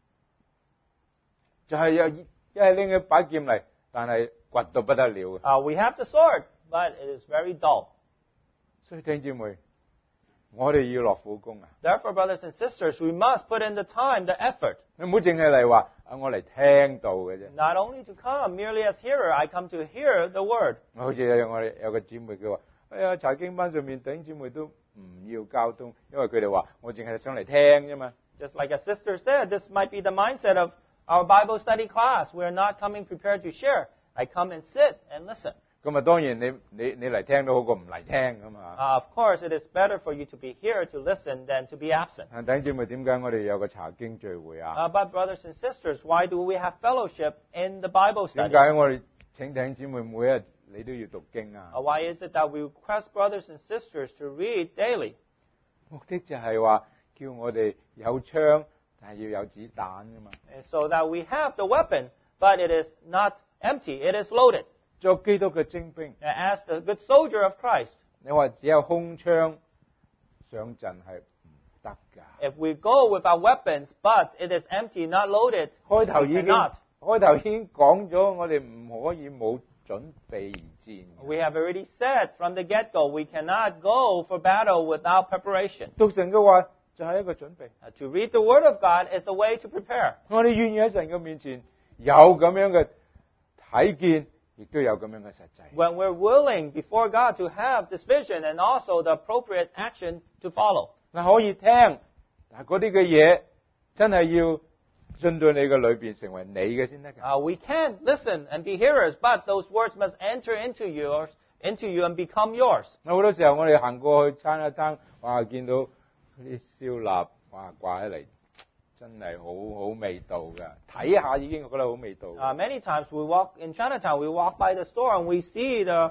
就係一係拎起把劍嚟，但係掘到不得了嘅。 We have the sword, but it is very dull. 所以弟兄姊妹，我哋要落苦功啊！ Therefore, brothers and sisters, we must put in the time, the effort. 你唔好淨係嚟話我嚟聽道嘅啫。 Not only to come merely as hearer, I come to hear the Word. 好似我哋有個姊妹佢話：哎呀，查經班上面弟兄姊妹都唔要交通，因為佢哋話我淨係想嚟聽啫嘛。 Just like a sister said, this might be the mindset of our Bible study class. We are not coming prepared to share. I come and sit and listen. 咁啊，當然你嚟聽都好過唔嚟聽咁嘛。 Of course, it is better for you to be here to listen than to be absent. 弟兄姊妹，點解我哋有個查經聚會啊？ But brothers and sisters, why do we have fellowship in the Bible 點 study? 解我哋請弟兄姊妹每一日你都要讀經啊？ Why is it that we request brothers and sisters to read daily? 目的就係話叫我哋有槍，但係要有子彈噶嘛。 And so that we have the weapon, but it is not empty, it is loaded. 作基督嘅精兵， And as the good soldier of Christ, 你話只有空槍上陣係唔得㗎。 if we go with our weapons, but it is empty, not loaded, 開頭 we 已經 cannot. 講咗，我哋唔可以冇準備而戰。 We have already said from the get-go, we cannot go for battle without preparation. 讀神嘅話就係一個準備。 To read the Word of God is a way to prepare. 我哋願意喺神嘅面前有咁樣嘅睇見，亦都有咁樣嘅實際。 When we're willing before God to have this vision and also the appropriate action to follow. 嗱，可以聽，但係嗰啲嘅嘢真係要進到你嘅裏邊，成為你嘅先得㗎。 We can listen and be hearers, but those words must enter into you and become yours. 好多時候我哋行過去餐一餐，哇，見到嗰啲燒臘，哇，掛起嚟，真係好味道㗎。睇下已經覺得好味道。 Many times we walk in Chinatown, we walk by the store and we see the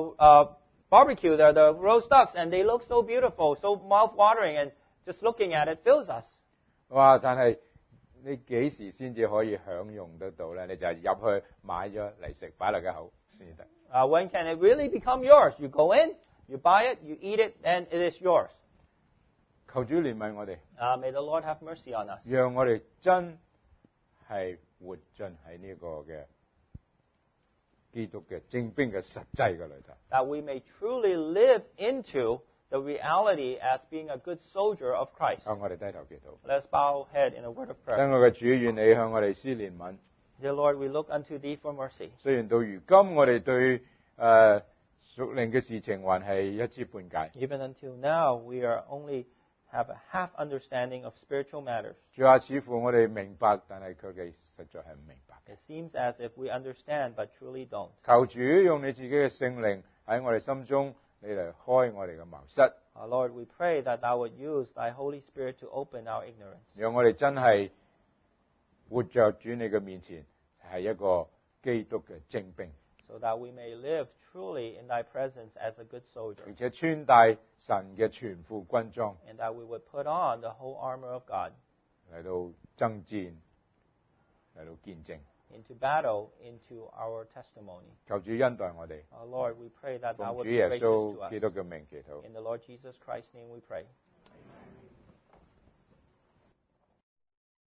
barbecue there, the roast ducks, and they look so beautiful, so mouth-watering, and just looking at it fills us. 哇！但係你幾時先至可以享用得到咧？你就係入去買咗嚟食，擺落個口先至得。 When can it really become yours? You go in, you buy it, you eat it, and it is yours. 求主憐憫我哋， May the Lord have mercy on us. 讓我哋真係活進喺呢個嘅基督嘅精兵嘅實際嘅裏頭。 That we may truly live into the reality as being a good soldier of Christ. 我哋低頭祈禱。 Let's bow our head in a word of 親 prayer. 愛嘅主，願你向我哋施憐憫。 Dear Lord, we look unto Thee for mercy. 雖然到如今我哋對屬靈嘅事情還係一知半解， Even until now, we are only have a half understanding of spiritual matters. 主啊，似乎我哋明白，但係佢哋實在係唔明白。 It seems as if we understand, but truly don't. 求主用你自己嘅聖靈喺我哋心中，你嚟開我哋嘅茅塞， Lord, we pray that Thou would use Thy Holy Spirit to open our ignorance, 讓我哋真係活着主你嘅面前，係一個基督嘅精兵， so that we may live truly in Thy presence as a good soldier, 並且穿戴神嘅全副軍裝 and that we would put on the whole armor of God 嚟到爭戰，嚟到見證。 into battle, into our testimony. 求主恩待我哋， Lord, we pray that Thou 奉 would 主 be 耶 gracious to 穌 us. 基督嘅名祈禱。 In the Lord Jesus Christ's name we pray.